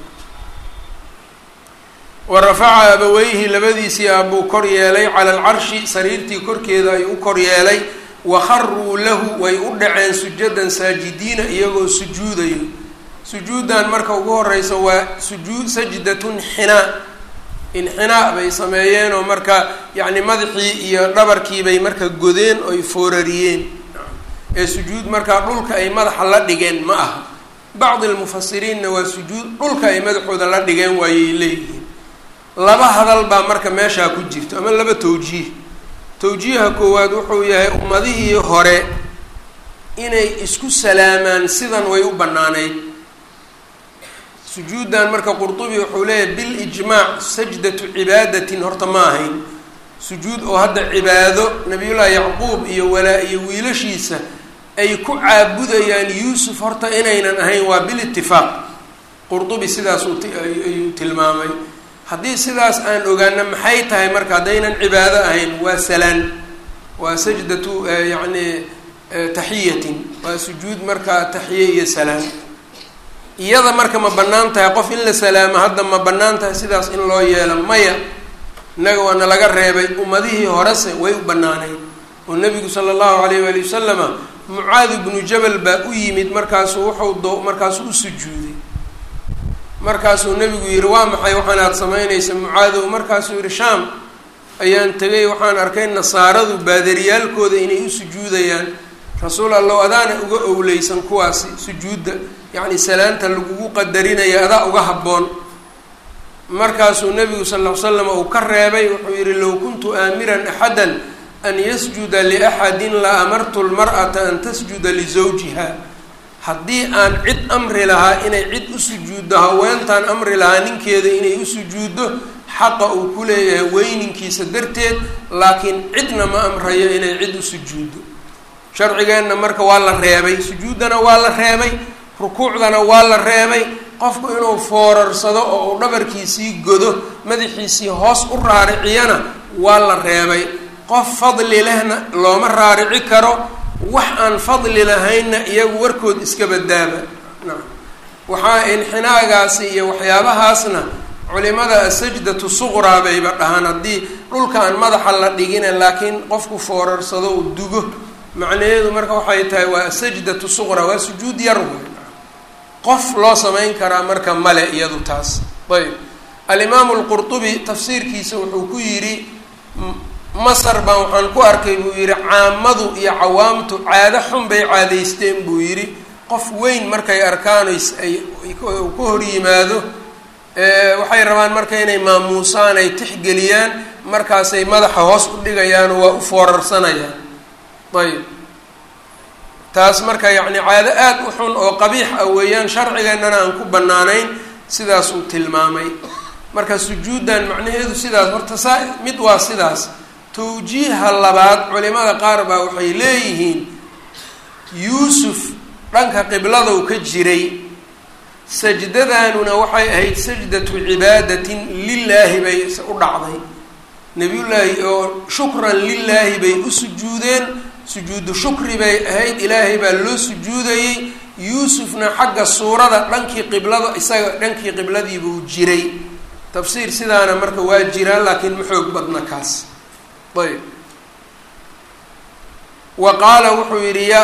wa rafaca abaweyhi labadiisii aabbuu kor yeelay cala alcarshi sariirtii korkeeda ayuu u kor yeelay. wakharuu lahu way u dhaceen sujadan saajidiina iyagoo sujuudayo. sujuudan marka ugu horeysa waa sajdatun xinaa inxinaa bay sameeyeen oo marka yacni madaxii iyo dhabarkii bay marka godeen oy foorariyeen ee sujuud markaa dhulka ay madaxa la dhigeen ma aha. bacdi almufasiriinna waa sujuud dhulka ay madaxooda la dhigeen waayay leeyihiin. laba hadal baa marka meeshaa ku jirto ama laba tawjiih. tawjiiha koowaad wuxuu yahay ummadihii hore inay isku salaamaan sidan way u bannaanayd. sujuudan marka qurtubi wuxuu leeyahay bilijmaac sajdatu cibaadatin horta ma ahayn sujuud oo hadda cibaado nabiyullaahi yacquub iyo wiilashiisa ay ku caabudayaan yuusuf horta inaynan ahayn waa bilitifaaq. qurtubi sidaas ayuu tilmaamay. haddii sidaas aan ogaana maxay tahay marka haddaynan cibaado ahayn waa salaan waa sajdatu yacni taxiyatin waa sujuud markaa taxiye iyo salaan. iyada marka ma bannaan tahay qof in la salaamo hadda ma bannaan tahay sidaas in loo yeelo maya. innaga waana laga reebay ummadihii horese way u bannaanayd oo nebigu sala allahu alayh waali wasalama mucaad ibnu jabal baa u yimid markaasuu markaasuu u sujuuday. markaasuu nebigu yihi waa maxay waxaan aada samaynaysa mucaadow? markaasuu yihi shaam ayaan tegay waxaan arkay nasaaradu baadariyaalkooda inay u sujuudayaan. rasuul allow adaana uga owleysan kuwaasi sujuudda yacni salaanta lagugu qadarinaya adaa uga habboon. markaasuu nebigu sal ll ly slam uu ka reebay wuxuu yihi low kuntu aamiran axadan an yasjuda liaxadin la amartu lmar'ata an tasjuda lisawjiha. haddii aan cid amri lahaa inay cid u sujuuddo haweentaan amri lahaa ninkeeda inay u sujuuddo xaqa uu ku leeyahay weyninkiisa darteed laakiin cidna ma amrayo inay cid u sujuuddo. sharcigeenna marka waa la reebay sujuuddana waa la reebay rukuucdana waa la reebay. qofku inuu foorarsado oo uu dhabarkiisii godo madaxiisii hoos u raariciyana waa la reebay. qof fadli lehna looma raarici karo wax aan fadli lahaynna iyagu warkood iska badaaba. waxaa inxinaagaasi iyo waxyaabahaasna culimada asajdatu suqraa bayba dhahaan haddii dhulka aan madaxa la dhigina laakiin qofku foorarsado uu dugo macnaheedu marka waxay tahay waa asajdatu suqraa waa sujuud yar wey. qof loo samayn karaa marka male iyadu taas. ayb alimaamu lqurtubi tafsiirkiisa wuxuu ku yidhi masar baan waxaan ku arkay buu yidhi caamadu iyo cawaamtu caado xun bay caadaysteen buu yidhi. qof weyn markay arkaan ay ka hor yimaado waxay rabaan marka inay maamuusaan ay tixgeliyaan markaasay madaxa hoos u dhigayaan oo waa u foorarsanayaan. ayb taas marka yacni caado aad u xun oo qabiix ah weeyaan, sharcigeennana aan ku bannaanayn, sidaas uu tilmaamay. marka sujuuddan macnaheedu sidaas horta mid waa sidaas. tawjiiha labaad culimada qaar baa waxay leeyihiin yuusuf dhanka qibladou ka jiray, sajdadanuna waxay ahayd sajdatu cibaadatin lilaahi bay u dhacday, nebiyullaahi oo shukran lilaahi bay u sujuudeen, sujuudu shukri bay ahayd, ilaahay baa loo sujuudayey. yuusufna xagga suurada dhankii qiblada, isaga dhankii qibladiibuu jiray. tafsiir sidaana marka waa jiraan, laakiin ma xoog badna kaas. ayb wa qaala wuxuu yidhi yaa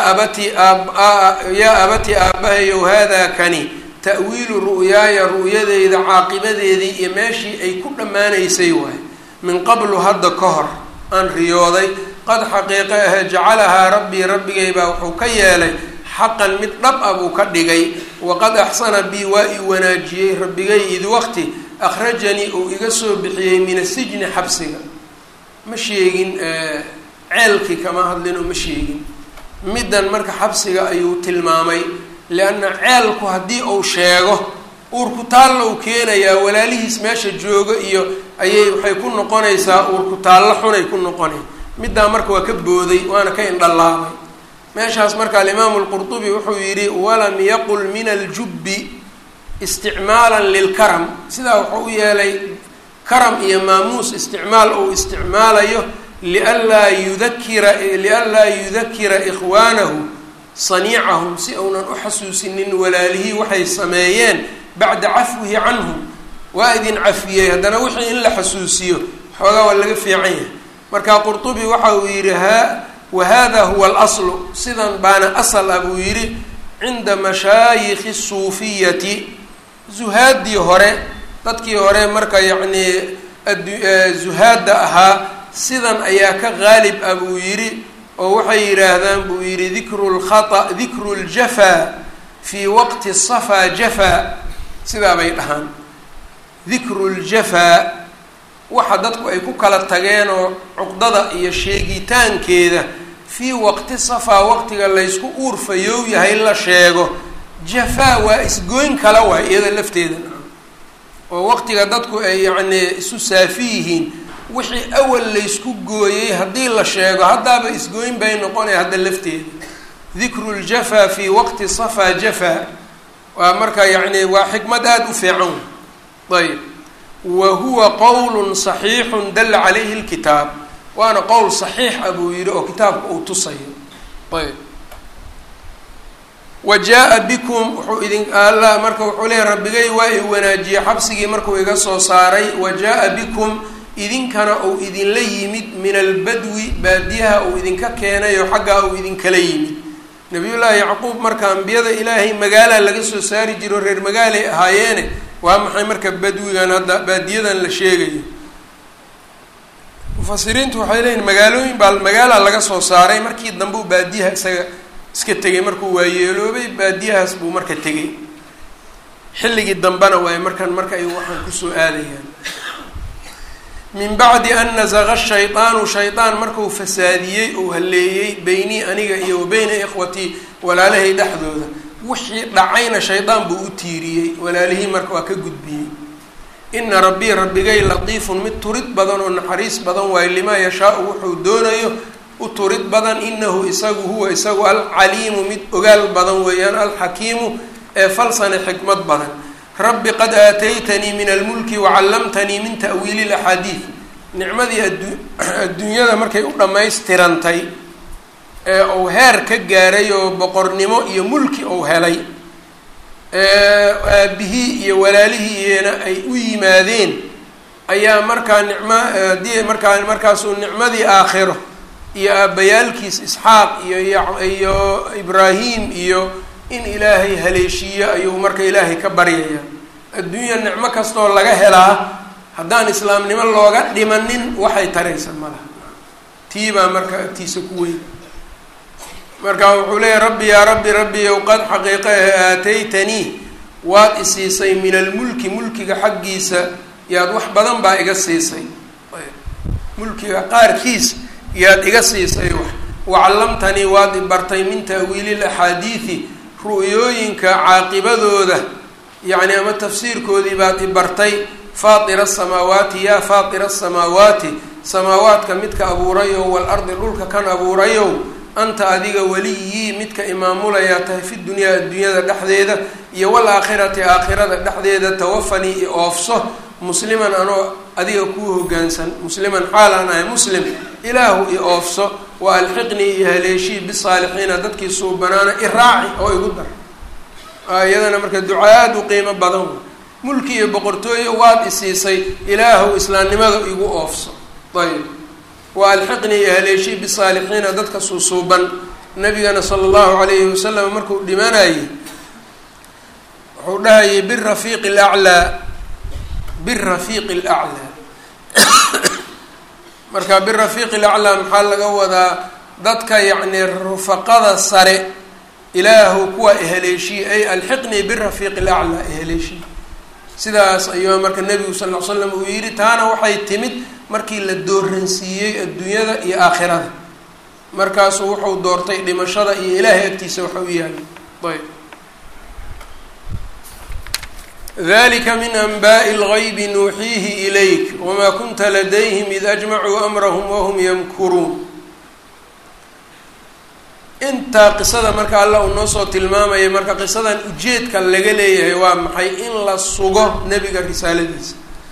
abati aabbahayow haadaa kani ta'wiilu ru'yaaya ru'yadeyda caaqibadeedii iyo meeshii ay ku dhammaanaysay waay, min qablu hadda ka hor aan riyooday, qad xaqiiqe ahe jacalahaa rabbii rabbigay baa wuxuu ka yeelay xaqan mid dhab ah buu ka dhigay, waqad axsana bii waa ii wanaajiyey rabbigay id waqti akhrajanii uu iga soo bixiyey min asijni xabsiga. ma sheegin ceelkii kama hadlin oo ma sheegin, middan marka xabsiga ayuu tilmaamay, lianna ceelku haddii uu sheego uurku taallo uu keenayaa, walaalihiis meesha jooga iyo waxay ku noqonaysaa uurku taallo xunay ku noqonay. middaa marka waa ka booday, waana ka indhalaabay. meeshaas marka alimaamu lqurtubi wuxuu yidhi walam yaqul min aljubbi isticmaalan lilkaram, sidaa wuxuu u yeelay karam iyo maamuus isticmaal uu isticmaalayo lianlaa yudakira ikhwaanahu saniicahum, si uunan u xasuusinin walaalihii waxay sameeyeen bacda cafwihi canhum. waa idin cafiyey, haddana wixii in la xasuusiyo xoogaa waa laga fiican yahay. marka qurtubi waxa uu yidhi wahada huwa alaslu, sidan baana asal ah buu yidhi, cinda mashaayikhi suufiyati, zuhaaddii hore, dadkii hore marka yacnii zuhaadda ahaa, sidan ayaa ka qaalib ah buu yidhi, oo waxay yidhaahdaan buu yidhi dikru ljafaa fii waqti safaa jafaa, sidaa bay dhahaan. dikru ljafaa waxa dadku ay ku kala tageen oo cuqdada iyo sheegitaankeeda fii waqti safaa waqtiga laysku uurfayoow yahay la sheego, jafaa waa isgooyn kala waay iyada lafteeda, oo waqtiga dadku ay yacnii isu saafi yihiin, wixii awal laysku gooyey haddii la sheego haddaaba isgooyn bay noqonaya hadda lafteeda. dikru ljafaa fii waqti safaa jafaa waa marka yacni waa xikmad aada u fiican. ayb wa huwa qowlun saxiixun dalla calayhi lkitaab, waana qowl saxiix ah buu yidhi oo kitaabka uu tusayo. ayb wa jaa-a bikum wuxuu alla marka wuxuu leeyahy rabbigay waa i wanaajiyey xabsigii markuu iga soo saaray. wa jaa-a bikum idinkana uu idinla yimid min albadwi baadiyaha uu idinka keenay oo xaggaa uu idinkala yimid. nabiyullaahi yacquub marka ambiyada ilaahay magaalaa laga soo saari jiro, reer magaalay ahaayeene, waa maxay marka badwigan hadda baadiyadan la sheegayo? mufasiriintu waxay leeyihin magaalooyin baa magaalaa laga soo saaray, markii dambe u baadiyaha isaga iska tegay, markuu waayeeloobay baadiyahaas buu marka tegay. xilligii dambena waay markan marka ay waxaan kusoo aadayaan. min bacdi an nazaqa shaydaanu, shaydaan markuu fasaadiyey ou halleeyey beynii aniga iyo wa beyna ikhwatii walaalahay dhexdooda, wixii dhacayna shaydaan buu u tiiriyey, walaalihii marka waa ka gudbiyey. ina rabbii rabbigay latiifun mid turid badan oo naxariis badan waayo, limaa yashaau wuxuu doonayo u turid badan, inahu isagu huwa isagu alcaliimu mid ogaal badan weeyaan, alxakiimu ee falsane xikmad badan. rabbi qad aataytanii min almulki wacallamtanii min ta'wiili laxaadiid. nicmadii adduunyada markay u dhammaystirantay ee uu heer ka gaaray oo boqornimo iyo mulki uu helay, aabihii iyo walaalihiina ay u yimaadeen, ayaa markaa markaasuu nicmadii aakhiro iyo aabbayaalkiis isxaaq iyo ibraahim iyo in ilaahay haleeshiiyo ayuu marka ilaahay ka baryaya. adduunya nicmo kastoo laga helaa haddaan islaamnimo looga dhimanin waxay taraysa malaha, tiibaa marka agtiisa ku weyn. marka wuxuu leeyahy rabbi yaa rabbi rabbiyow qad xaqiiqahe aataytanii waad isiisay min almulki mulkiga xaggiisa yaad wax badan baa iga siisay, mulkiga qaarkiis yaad iga siisay wax, wacallamtanii waad ibartay min ta'wiili laxaadiidi ru'yooyinka caaqibadooda yacni ama tafsiirkoodii baad ibartay faatira asamaawaati yaa faatira asamaawaati samaawaadka midka abuurayow waalardi dhulka kan abuurayow anta adiga weliyii midka imaamulayaa tahay fi dunyaa adduunyada dhexdeeda iyo walaakhirati aakhirada dhexdeeda tawafanii i oofso musliman anoo adiga kuu hogaansan musliman xaalaan ahay muslim ilaahu i oofso wa alxiqnii iyo haleeshii bisaalixiina dadkii suubanaana i raaci oo igu dar iyadana marka ducaad u qiimo badan mulki iyo boqortooyo waad isiisay ilaahu islaamnimada igu oofso ayb wa alxiqnii iyo haleeshii bisaalixiina dadka suusuuban nabigana sala allahu calayhi wasalam markuu dhimanayay wuxuu dhahayay birafiiqi laclaa birafiiqi laclaa marka birafiiqi laclaa maxaa laga wadaa dadka yacni rufaqada sare ilaahu kuwa ihaleeshii ay alxiqnii birafiiqi laclaa ihaleeshii sidaas ayuu marka nebigu sal ll ly slam uu yidhi taana waxay timid markii la dooransiiyey adduunyada iyo aakhirada markaasuu wuxuu doortay dhimashada iyo ilaahay agtiisa waxa u yahay ayb dalika min anbaa'i lgaybi nuuxiihi ilayk wamaa kunta ladayhim id ajmacuu amrahum wahum yamkuruun intaa qisada marka alla uu noo soo tilmaamaya marka qisadan ujeedka laga leeyahay waa maxay in la sugo nebiga risaaladiisa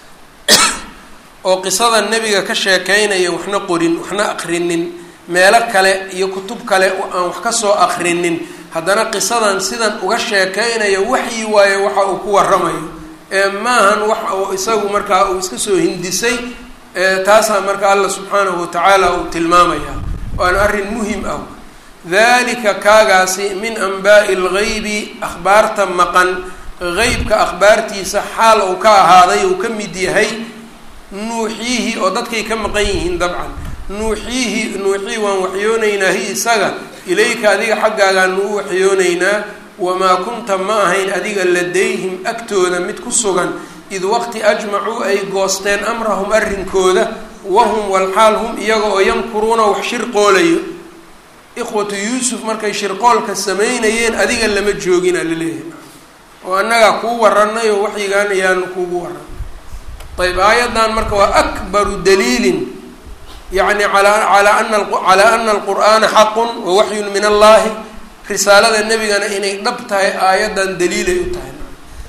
oo qisada nebiga ka sheekeynaya waxna qorin waxna aqrinin meelo kale iyo kutub kale aan wax kasoo aqrinin haddana qisadan sidan uga sheekeynayo waxyi waayo waxa uu ku waramayo maahan wax uu isagu markaa uu iska soo hindisay taasaa marka alla subxaanahu watacaala uu tilmaamaya waana arrin muhim ah dalika kaagaasi min anbaa'i lgaybi akhbaarta maqan qeybka akhbaartiisa xaal uu ka ahaaday uu ka mid yahay nuuxiihi oo dadkay ka maqan yihiin dabcan nuuxii waan waxyoonaynaa hi isaga ilayka adiga xaggaagaan u waxyoonaynaa wamaa kunta ma ahayn adiga ladayhim agtooda mid ku sugan id waqti ajmacuu ay goosteen amrahum arrinkooda wahum walxaal hum iyaga oo yamkuruuna wax shirqoolayo ikhwatu yuusuf markay shirqoolka samaynayeen adiga lama joogina laleeyahay oo annagaa kuu waranay oo waxyigaan ayaanu kuugu waran ayb aayaddan marka waa akbaru daliilin yacni calaa ana alqur'aana xaqun wa waxyun min allahi risaalada nebigana inay dhab tahay aayaddan daliilay u tahay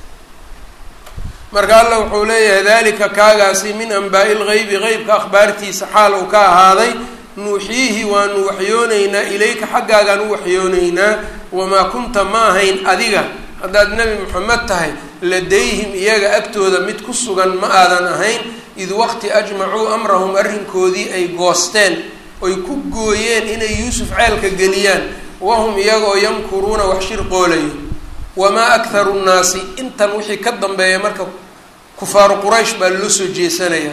marka alla wuxuu leeyahay dalika kaagaasi min anbaa'i lgaybi qeybka akhbaartiisa xaal uu ka ahaaday nuuxiihi waanu waxyoonaynaa ilayka xaggaagaan u waxyoonaynaa wamaa kunta ma ahayn adiga haddaad nebi moxamed tahay ladayhim iyaga agtooda mid ku sugan ma aadan ahayn id waqti ajmacuu amrahum arrinkoodii ay goosteen oy ku gooyeen inay yuusuf ceelka geliyaan wahum iyaga oo yamkuruuna wax shirqoolayo wamaa akharu nnaasi intan wixii ka dambeeya marka kufaaru quraysh baa loo soo jeesanaya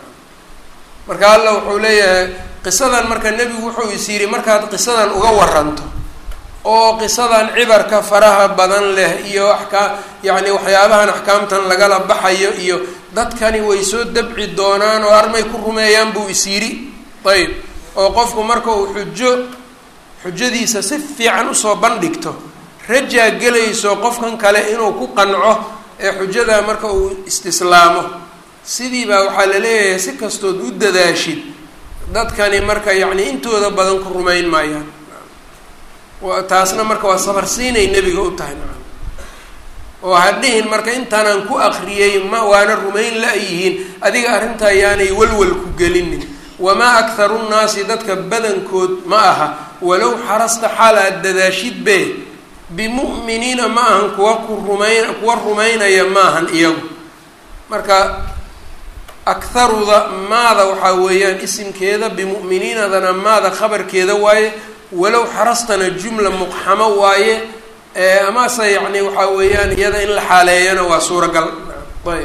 marka alla wuxuu leeyahay qisadan marka nebigu wuxuu is yidhi markaad qisadan uga waranto oo qisadan cibarka faraha badan leh iyo yacni waxyaabahan axkaamtan lagala baxayo iyo dadkani way soo dabci doonaan oo armay ku rumeeyaan buu is yidhi ayb oo qofku marka uu xujadiisa si fiican usoo bandhigto rajaa gelayso qofkan kale inuu ku qanco ee xujada marka uu istislaamo sidii baa waxaa la leeyahay si kastood u dadaashid dadkani marka yacni intooda badan ku rumayn maayaan taasna marka waa sabarsiinay nebiga u tahay oo hadhihin marka intaanaan ku akriyay waana rumayn la-yihiin adiga arrintaa yaanay walwal ku gelinin wamaa akharu nnaasi dadka badankood ma aha walow xarasta xaal aad dadaashidbe bimu'miniina ma ahan kuwa rumaynaya maahan iyagu marka akharuda maada waxaa weeyaan isimkeeda bimu'miniinadana maada khabarkeeda waaye walow xarastana jumla muqxamo waaye amase yacni waxaa weeyaan iyada in la xaaleeyana waa suuragal ayb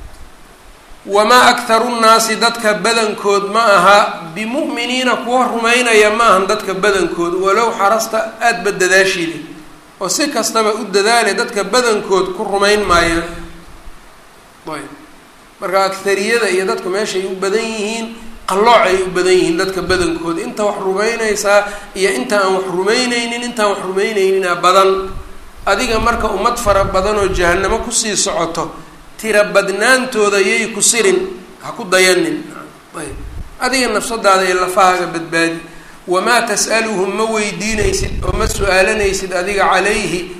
wamaa akharu nnaasi dadka badankood ma aha bimu'miniina kuwa rumaynaya maahan dadka badankood walow xarasta aadba dadaashide oo si kastaba u dadaale dadka badankood ku rumayn maayaan ayb marka aghariyada iyo dadku meeshay u badan yihiin qallooc ay u badan yihiin dadka badankooda. inta wax rumaynaysaa iyo inta aan wax rumaynaynin, intaan wax rumaynaynina badan. adiga marka ummad fara badan oo jahanamo kusii socoto tira badnaantooda yay ku sirin, ha ku dayanin. ayb adiga nafsadaada iyo lafahaaga badbaadi. wamaa tas'aluhum ma weydiinaysid oo ma su-aalanaysid adiga calayhi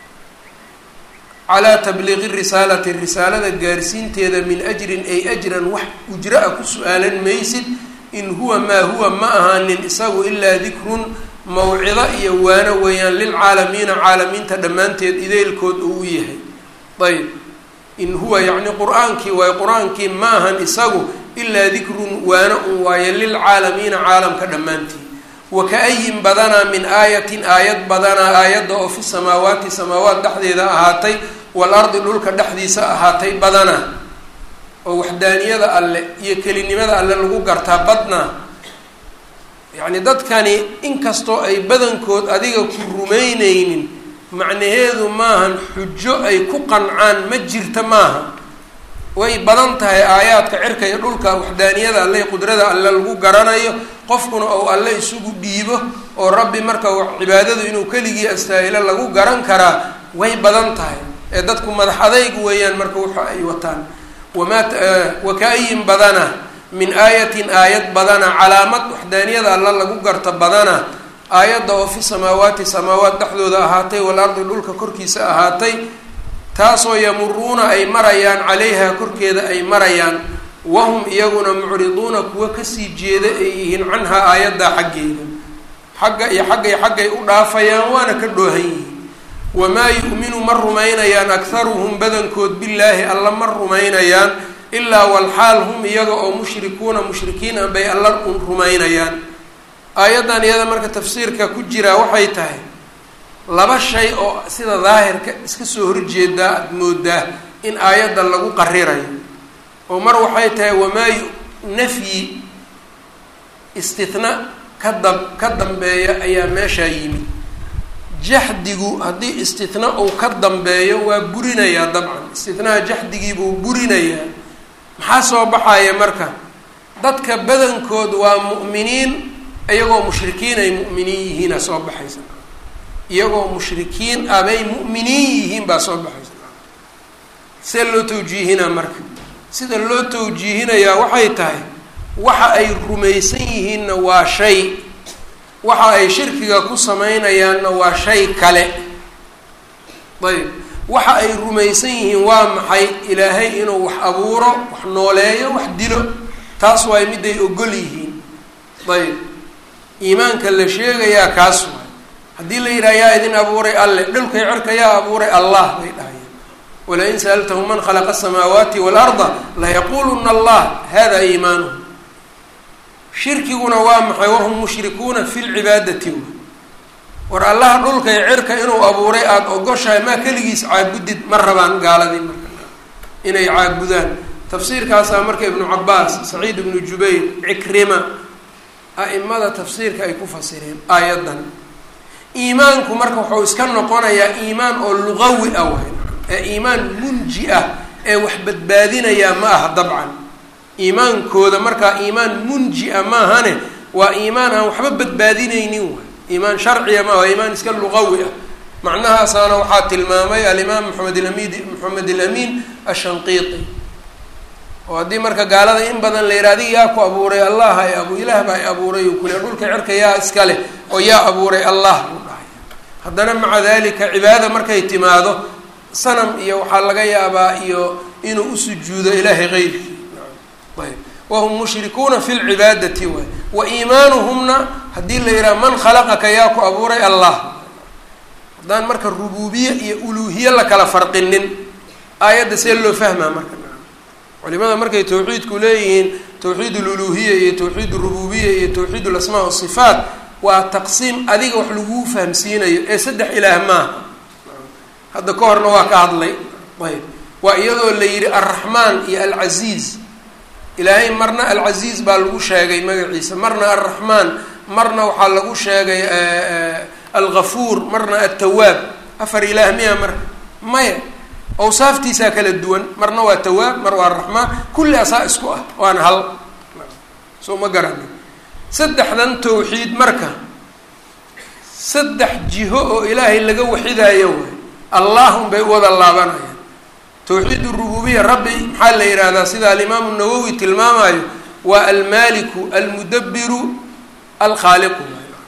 calaa tabliiqi risaalati risaalada gaarsiinteeda min ajrin ay ajran wax ujro a ku su-aalan maysid. in huwa maa huwa ma ahaanin isagu ilaa dikrun mawcido iyo waano weeyaan lilcaalamiina caalamiinta dhammaanteed ideylkood uu u yahay. ayb in huwa yacni qur-aankii waayo qur-aankii ma ahan isagu ilaa dikrun waano un waayo lilcaalamiina caalamka dhammaantii. waka-ayin badanaa min aayatin aayad badanaa aayadda oo fi samaawaati samaawaat dhexdeeda ahaatay waalardi dhulka dhexdiisa ahaatay badanaa oo waxdaaniyada alle iyo kelinimada alle lagu gartaa badnaa. yacni dadkani inkastoo ay badankood adiga ku rumaynaynin macnaheedu maahan xujo ay ku qancaan ma jirta maaha. way badan tahay aayaadka cirka iyo dhulka waxdaaniyada alle iyo qudrada alle lagu garanayo, qofkuna ou alle isugu dhiibo oo rabbi marka cibaadadu inuu keligii astaahilo lagu garan karaa way badan tahay. ee dadku madax adayg weeyaan marka waxa ay wataan. waka-ayin badana min aayatin aayad badana calaamad waxdaaniyada alle lagu garta badana aayadda oo fi samaawaati samaawaat dhexdooda ahaatay waalardi dhulka korkiisa ahaatay taasoo yamuruuna ay marayaan calayha korkeeda ay marayaan wahum iyaguna mucriduuna kuwa kasii jeeda ay yihiin canhaa aayaddaa xaggeeda xaggay u dhaafayaan waana ka dhoohan yihiin. wamaa yu'minu ma rumaynayaan akharuhum badankood billaahi alla ma rumaynayaan ilaa walxaal hum iyaga oo mushrikuuna mushrikiin an bay alla un rumaynayaan. aayaddan iyada marka tafsiirka ku jiraa waxay tahay laba shay oo sida daahirka iska soo horjeedaa aada moodaa in aayadda lagu qarirayo. oo mar waxay tahay wamaa nafyi istithnaa ka dambeeya ayaa meeshaa yimid. jaxdigu haddii istithnaa uu ka dambeeyo waa burinayaa dabcan, istithnaa jaxdigiibuu burinayaa. maxaa soo baxaya marka? dadka badankood waa mu'miniin iyagoo mushrikiin ay mu'miniin yihiina soo baxaysa. iyagoo mushrikiin abay mu'miniin yihiin baa soo baxaysa. see loo tawjiihinaa marka? sida loo tawjiihinayaa waxay tahay waxa ay rumaysan yihiinna waa shay, waxa ay shirkiga ku samaynayaanna waa shay kale. ayb waxa ay rumaysan yihiin waa maxay? ilaahay inuu wax abuuro, wax nooleeyo, wax dilo. taas waay miday ogol yihiin. ayb iimaanka la sheegayaa kaas waay. haddii la yidhaha yaa idin abuuray alle, dhulkay cirka yaa abuuray allah bay dhahayaan. walain sa'altahum man khalaqa asamaawaati waalarda layaquuluna allah hada iimaanuhum. shirkiguna waa maxay? wahum mushrikuuna fi lcibaadati. war allaha dhulka iyo cirka inuu abuuray aada ogoshahay maa keligiis caabudid ma rabaan gaaladii marka inay caabudaan. tafsiirkaasaa marka ibnu cabaas, saciid ibnu jubayr, cikrima a'imada tafsiirka ay ku fasireen aayaddan. iimaanku marka wuxuu iska noqonayaa iimaan oo lugawi ah waay, ee iimaan munji ah ee wax badbaadinayaa ma aha dabcan. iimaankooda markaa iimaan munji a maahane waa iimaan aan waxba badbaadinaynin waay. iimaan sharciya ma waa iimaan iska luqawi ah. macnahaasaana waxaa tilmaamay alimaam maxamed alamiin ashanqiiti. oo haddii marka gaalada in badan la yidhaha adiga yaa ku abuuray allah ilaah baa i abuuray u kule dhulka cirka yaa iska leh oo yaa abuuray allah u dhahay. haddana maca dalika cibaada markay timaado sanam iyo waxaa laga yaabaa iyo inuu usujuudo ilaahay keyrkii. ayb wahum mushrikuuna fi lcibaadati waay. wa iimaanuhumna haddii la yidhaha man khalaqaka yaa ku abuuray allah. haddaan marka rubuubiye iyo uluuhiye la kala farqinin aayadda see loo fahmaa marka? culimada markay tawxiidku leeyihiin tawxiid aluluuhiya iyo tawxiid arububiya iyo tawxiid alasmaa wasifaat waa taqsiim adiga wax laguu fahamsiinayo ee saddex ilaah maaha. hadda ka horna waa ka hadlay. ayb waa iyadoo la yidhi alraxmaan iyo alcasiiz. ilaahay marna alcasiiz baa lagu sheegay magaciisa, marna alraxmaan, marna waxaa lagu sheegay alghafuur, marna altawaab. afar ilaah miya marka? maya, awsaaftiisaa kala duwan. marna waa tawaab, mar waa raxmaan, kulli asaa isku ah waana hal. soo ma garanin saddexdan tawxiid marka saddex jiho oo ilaahay laga waxidayo waay allahum bay wada laabanayaan tawxiid urububiya rabbi maxaa la yihahdaa sida alimaamu nawowi tilmaamayo waa almaaliku almudabbiru alkhaaliqu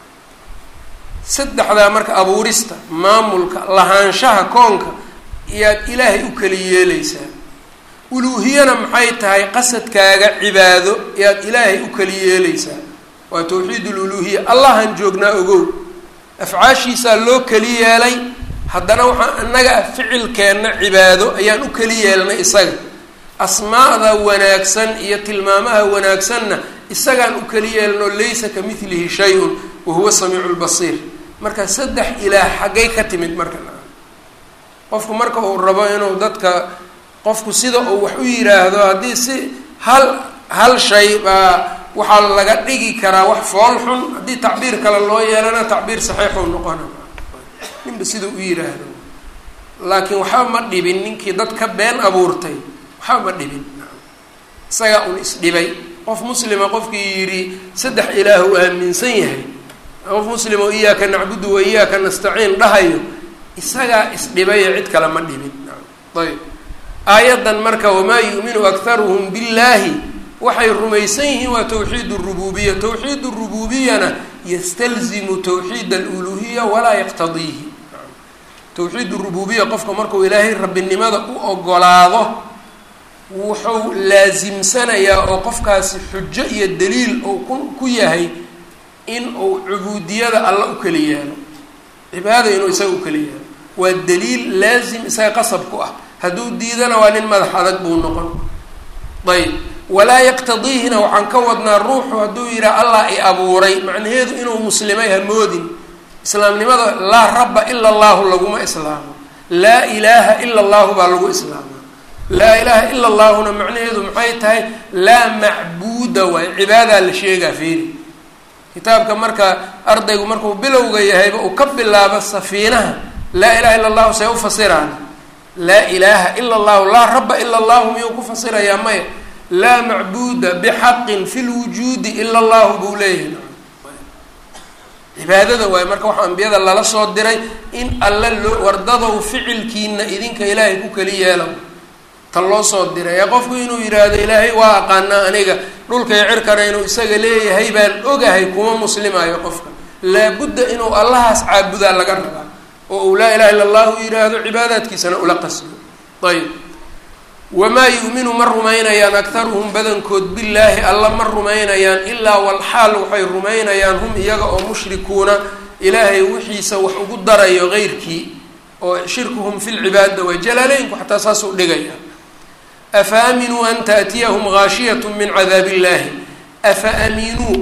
saddexdaa marka abuurista maamulka lahaanshaha koonka iyaad ilaahay u kala yeelaysaa uluuhiyana maxay tahay qasadkaaga cibaado iyaad ilaahay u kala yeelaysaa waa tawxiid aluluuhiya allahan joognaa ogow afcaashiisaa loo kali yeelay haddana waxaa innaga ficilkeenna cibaado ayaan u kali yeelnay isaga asmaa'da wanaagsan iyo tilmaamaha wanaagsanna isagaan u kali yeelno laysa ka midlihi shay-un wa huwa samiicu lbasiir marka saddex ilaah xaggay ka timid marka qofku marka uu rabo inuu dadka qofku sida uu wax u yiraahdo haddii si hal shay baa waxaa laga dhigi karaa wax fool xun haddii tacbiir kale loo yeelana tacbiir saxiixuu noqona ninba sida u yiraahdo laakiin waxba ma dhibin ninkii dad ka been abuurtay waxba ma dhibin isagaa un isdhibay qof muslima qofkii yidhi saddex ilaah uu aaminsan yahay qof muslim oo iyaaka nacbudu wa iyaaka nastaciin dhahayo isagaa isdhibayo cid kale ma dhibin ayb aayaddan marka wamaa yu'minu akharuhum billaahi waxay rumaysan yihiin waa tawxiid اrububiya tawxiid الrububiyana yastalzimu tawxiid aluluhiya walaa yaqtadiihi tawxiid الrububiya qofka markuu ilaahay rabbinimada u ogolaado wuxuu laasimsanayaa oo qofkaasi xujo iyo daliil uu ku yahay in uu cubuudiyada alla u kala yeelo cibaada inuu isaga u kala yeelo waa daliil laazim isaga qasab ku ah hadduu diidana waa nin madax adag buu noqon ayb walaa yaqtadiihina waxaan ka wadnaa ruuxu hadduu yidhaha allah i abuuray macnaheedu inuu muslimay hamoodin islaamnimada laa rabba ila allahu laguma islaamo laa ilaaha ila allahu baa lagu islaamaa laa ilaaha ila allahuna macnaheedu maxay tahay laa macbuuda waay cibaadaa la sheegaa feeri kitaabka marka ardaygu markuu bilowga yahayba uu ka bilaabo safiinaha laa ilaha illa allahu say u fasiraan laa ilaaha ila allahu laa rabba ila allahu miyuu ku fasirayaa maya laa macbuuda bixaqin fi lwujuudi ila allahu buu leeyahay cibaadada waaye marka waxaa ambiyada lala soo diray in alla loo wardadow ficilkiina idinka ilaahay ku kali yeelo ta loo soo diray ee qofku inuu yidhaahdo ilaahay waa aqaanaa aniga dhulkay cirkana inuu isaga leeyahay baan ogahay kuma muslimaayo qofka laabudda inuu allahaas caabudaa laga rabaa oo uu laa ilaha illa allahu yidhaahdo cibaadaadkiisana ula qasbo ayb wamaa yu'minu ma rumaynayaan akharuhum badankood billaahi alla ma rumaynayaan ilaa walxaal waxay rumaynayaan hum iyaga oo mushrikuuna ilaahay wixiisa wax ugu darayo keyrkii oo shirkuhum fi lcibaada way jalaaleynku xataa saasuu dhigaya afa aaminuu an taأtiyahum gaashiyat min cadaab illahi afa aaminuu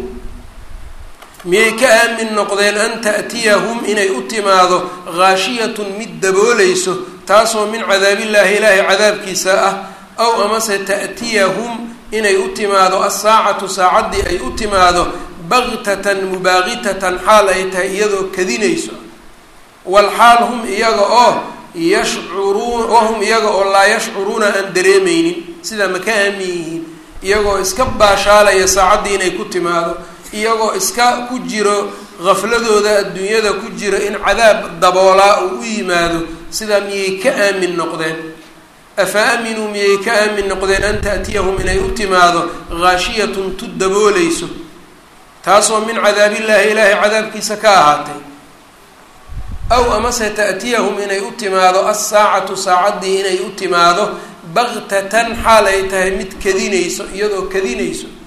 miyay ka aamin noqdeen an ta'tiyahum inay u timaado gaashiyatun mid daboolayso taasoo min cadaabillaahi ilaahay cadaabkiisa ah aw amase ta'tiyahum inay u timaado assaacatu saacaddii ay u timaado baktatan mubaaqitatan xaal ay tahay iyadoo kadinayso walxaal hum iyaga oo yashcuruun wahum iyaga oo laa yashcuruuna aan dareemeynin sidaa ma ka aamin yihiin iyagoo iska baashaalaya saacaddii inay ku timaado iyagoo iska ku jiro gafladooda adduunyada ku jiro in cadaab daboolaa uu u yimaado sidaa miyay ka aamin noqdeen afa aaminuu miyay ka aamin noqdeen an ta'tiyahum inay u timaado gaashiyatun tu daboolayso taasoo min cadaabillaahi ilaahay cadaabkiisa ka ahaatay aw amase ta'tiyahum inay u timaado assaacatu saacaddii inay u timaado baktatan xaal ay tahay mid kadinayso iyadoo kadinayso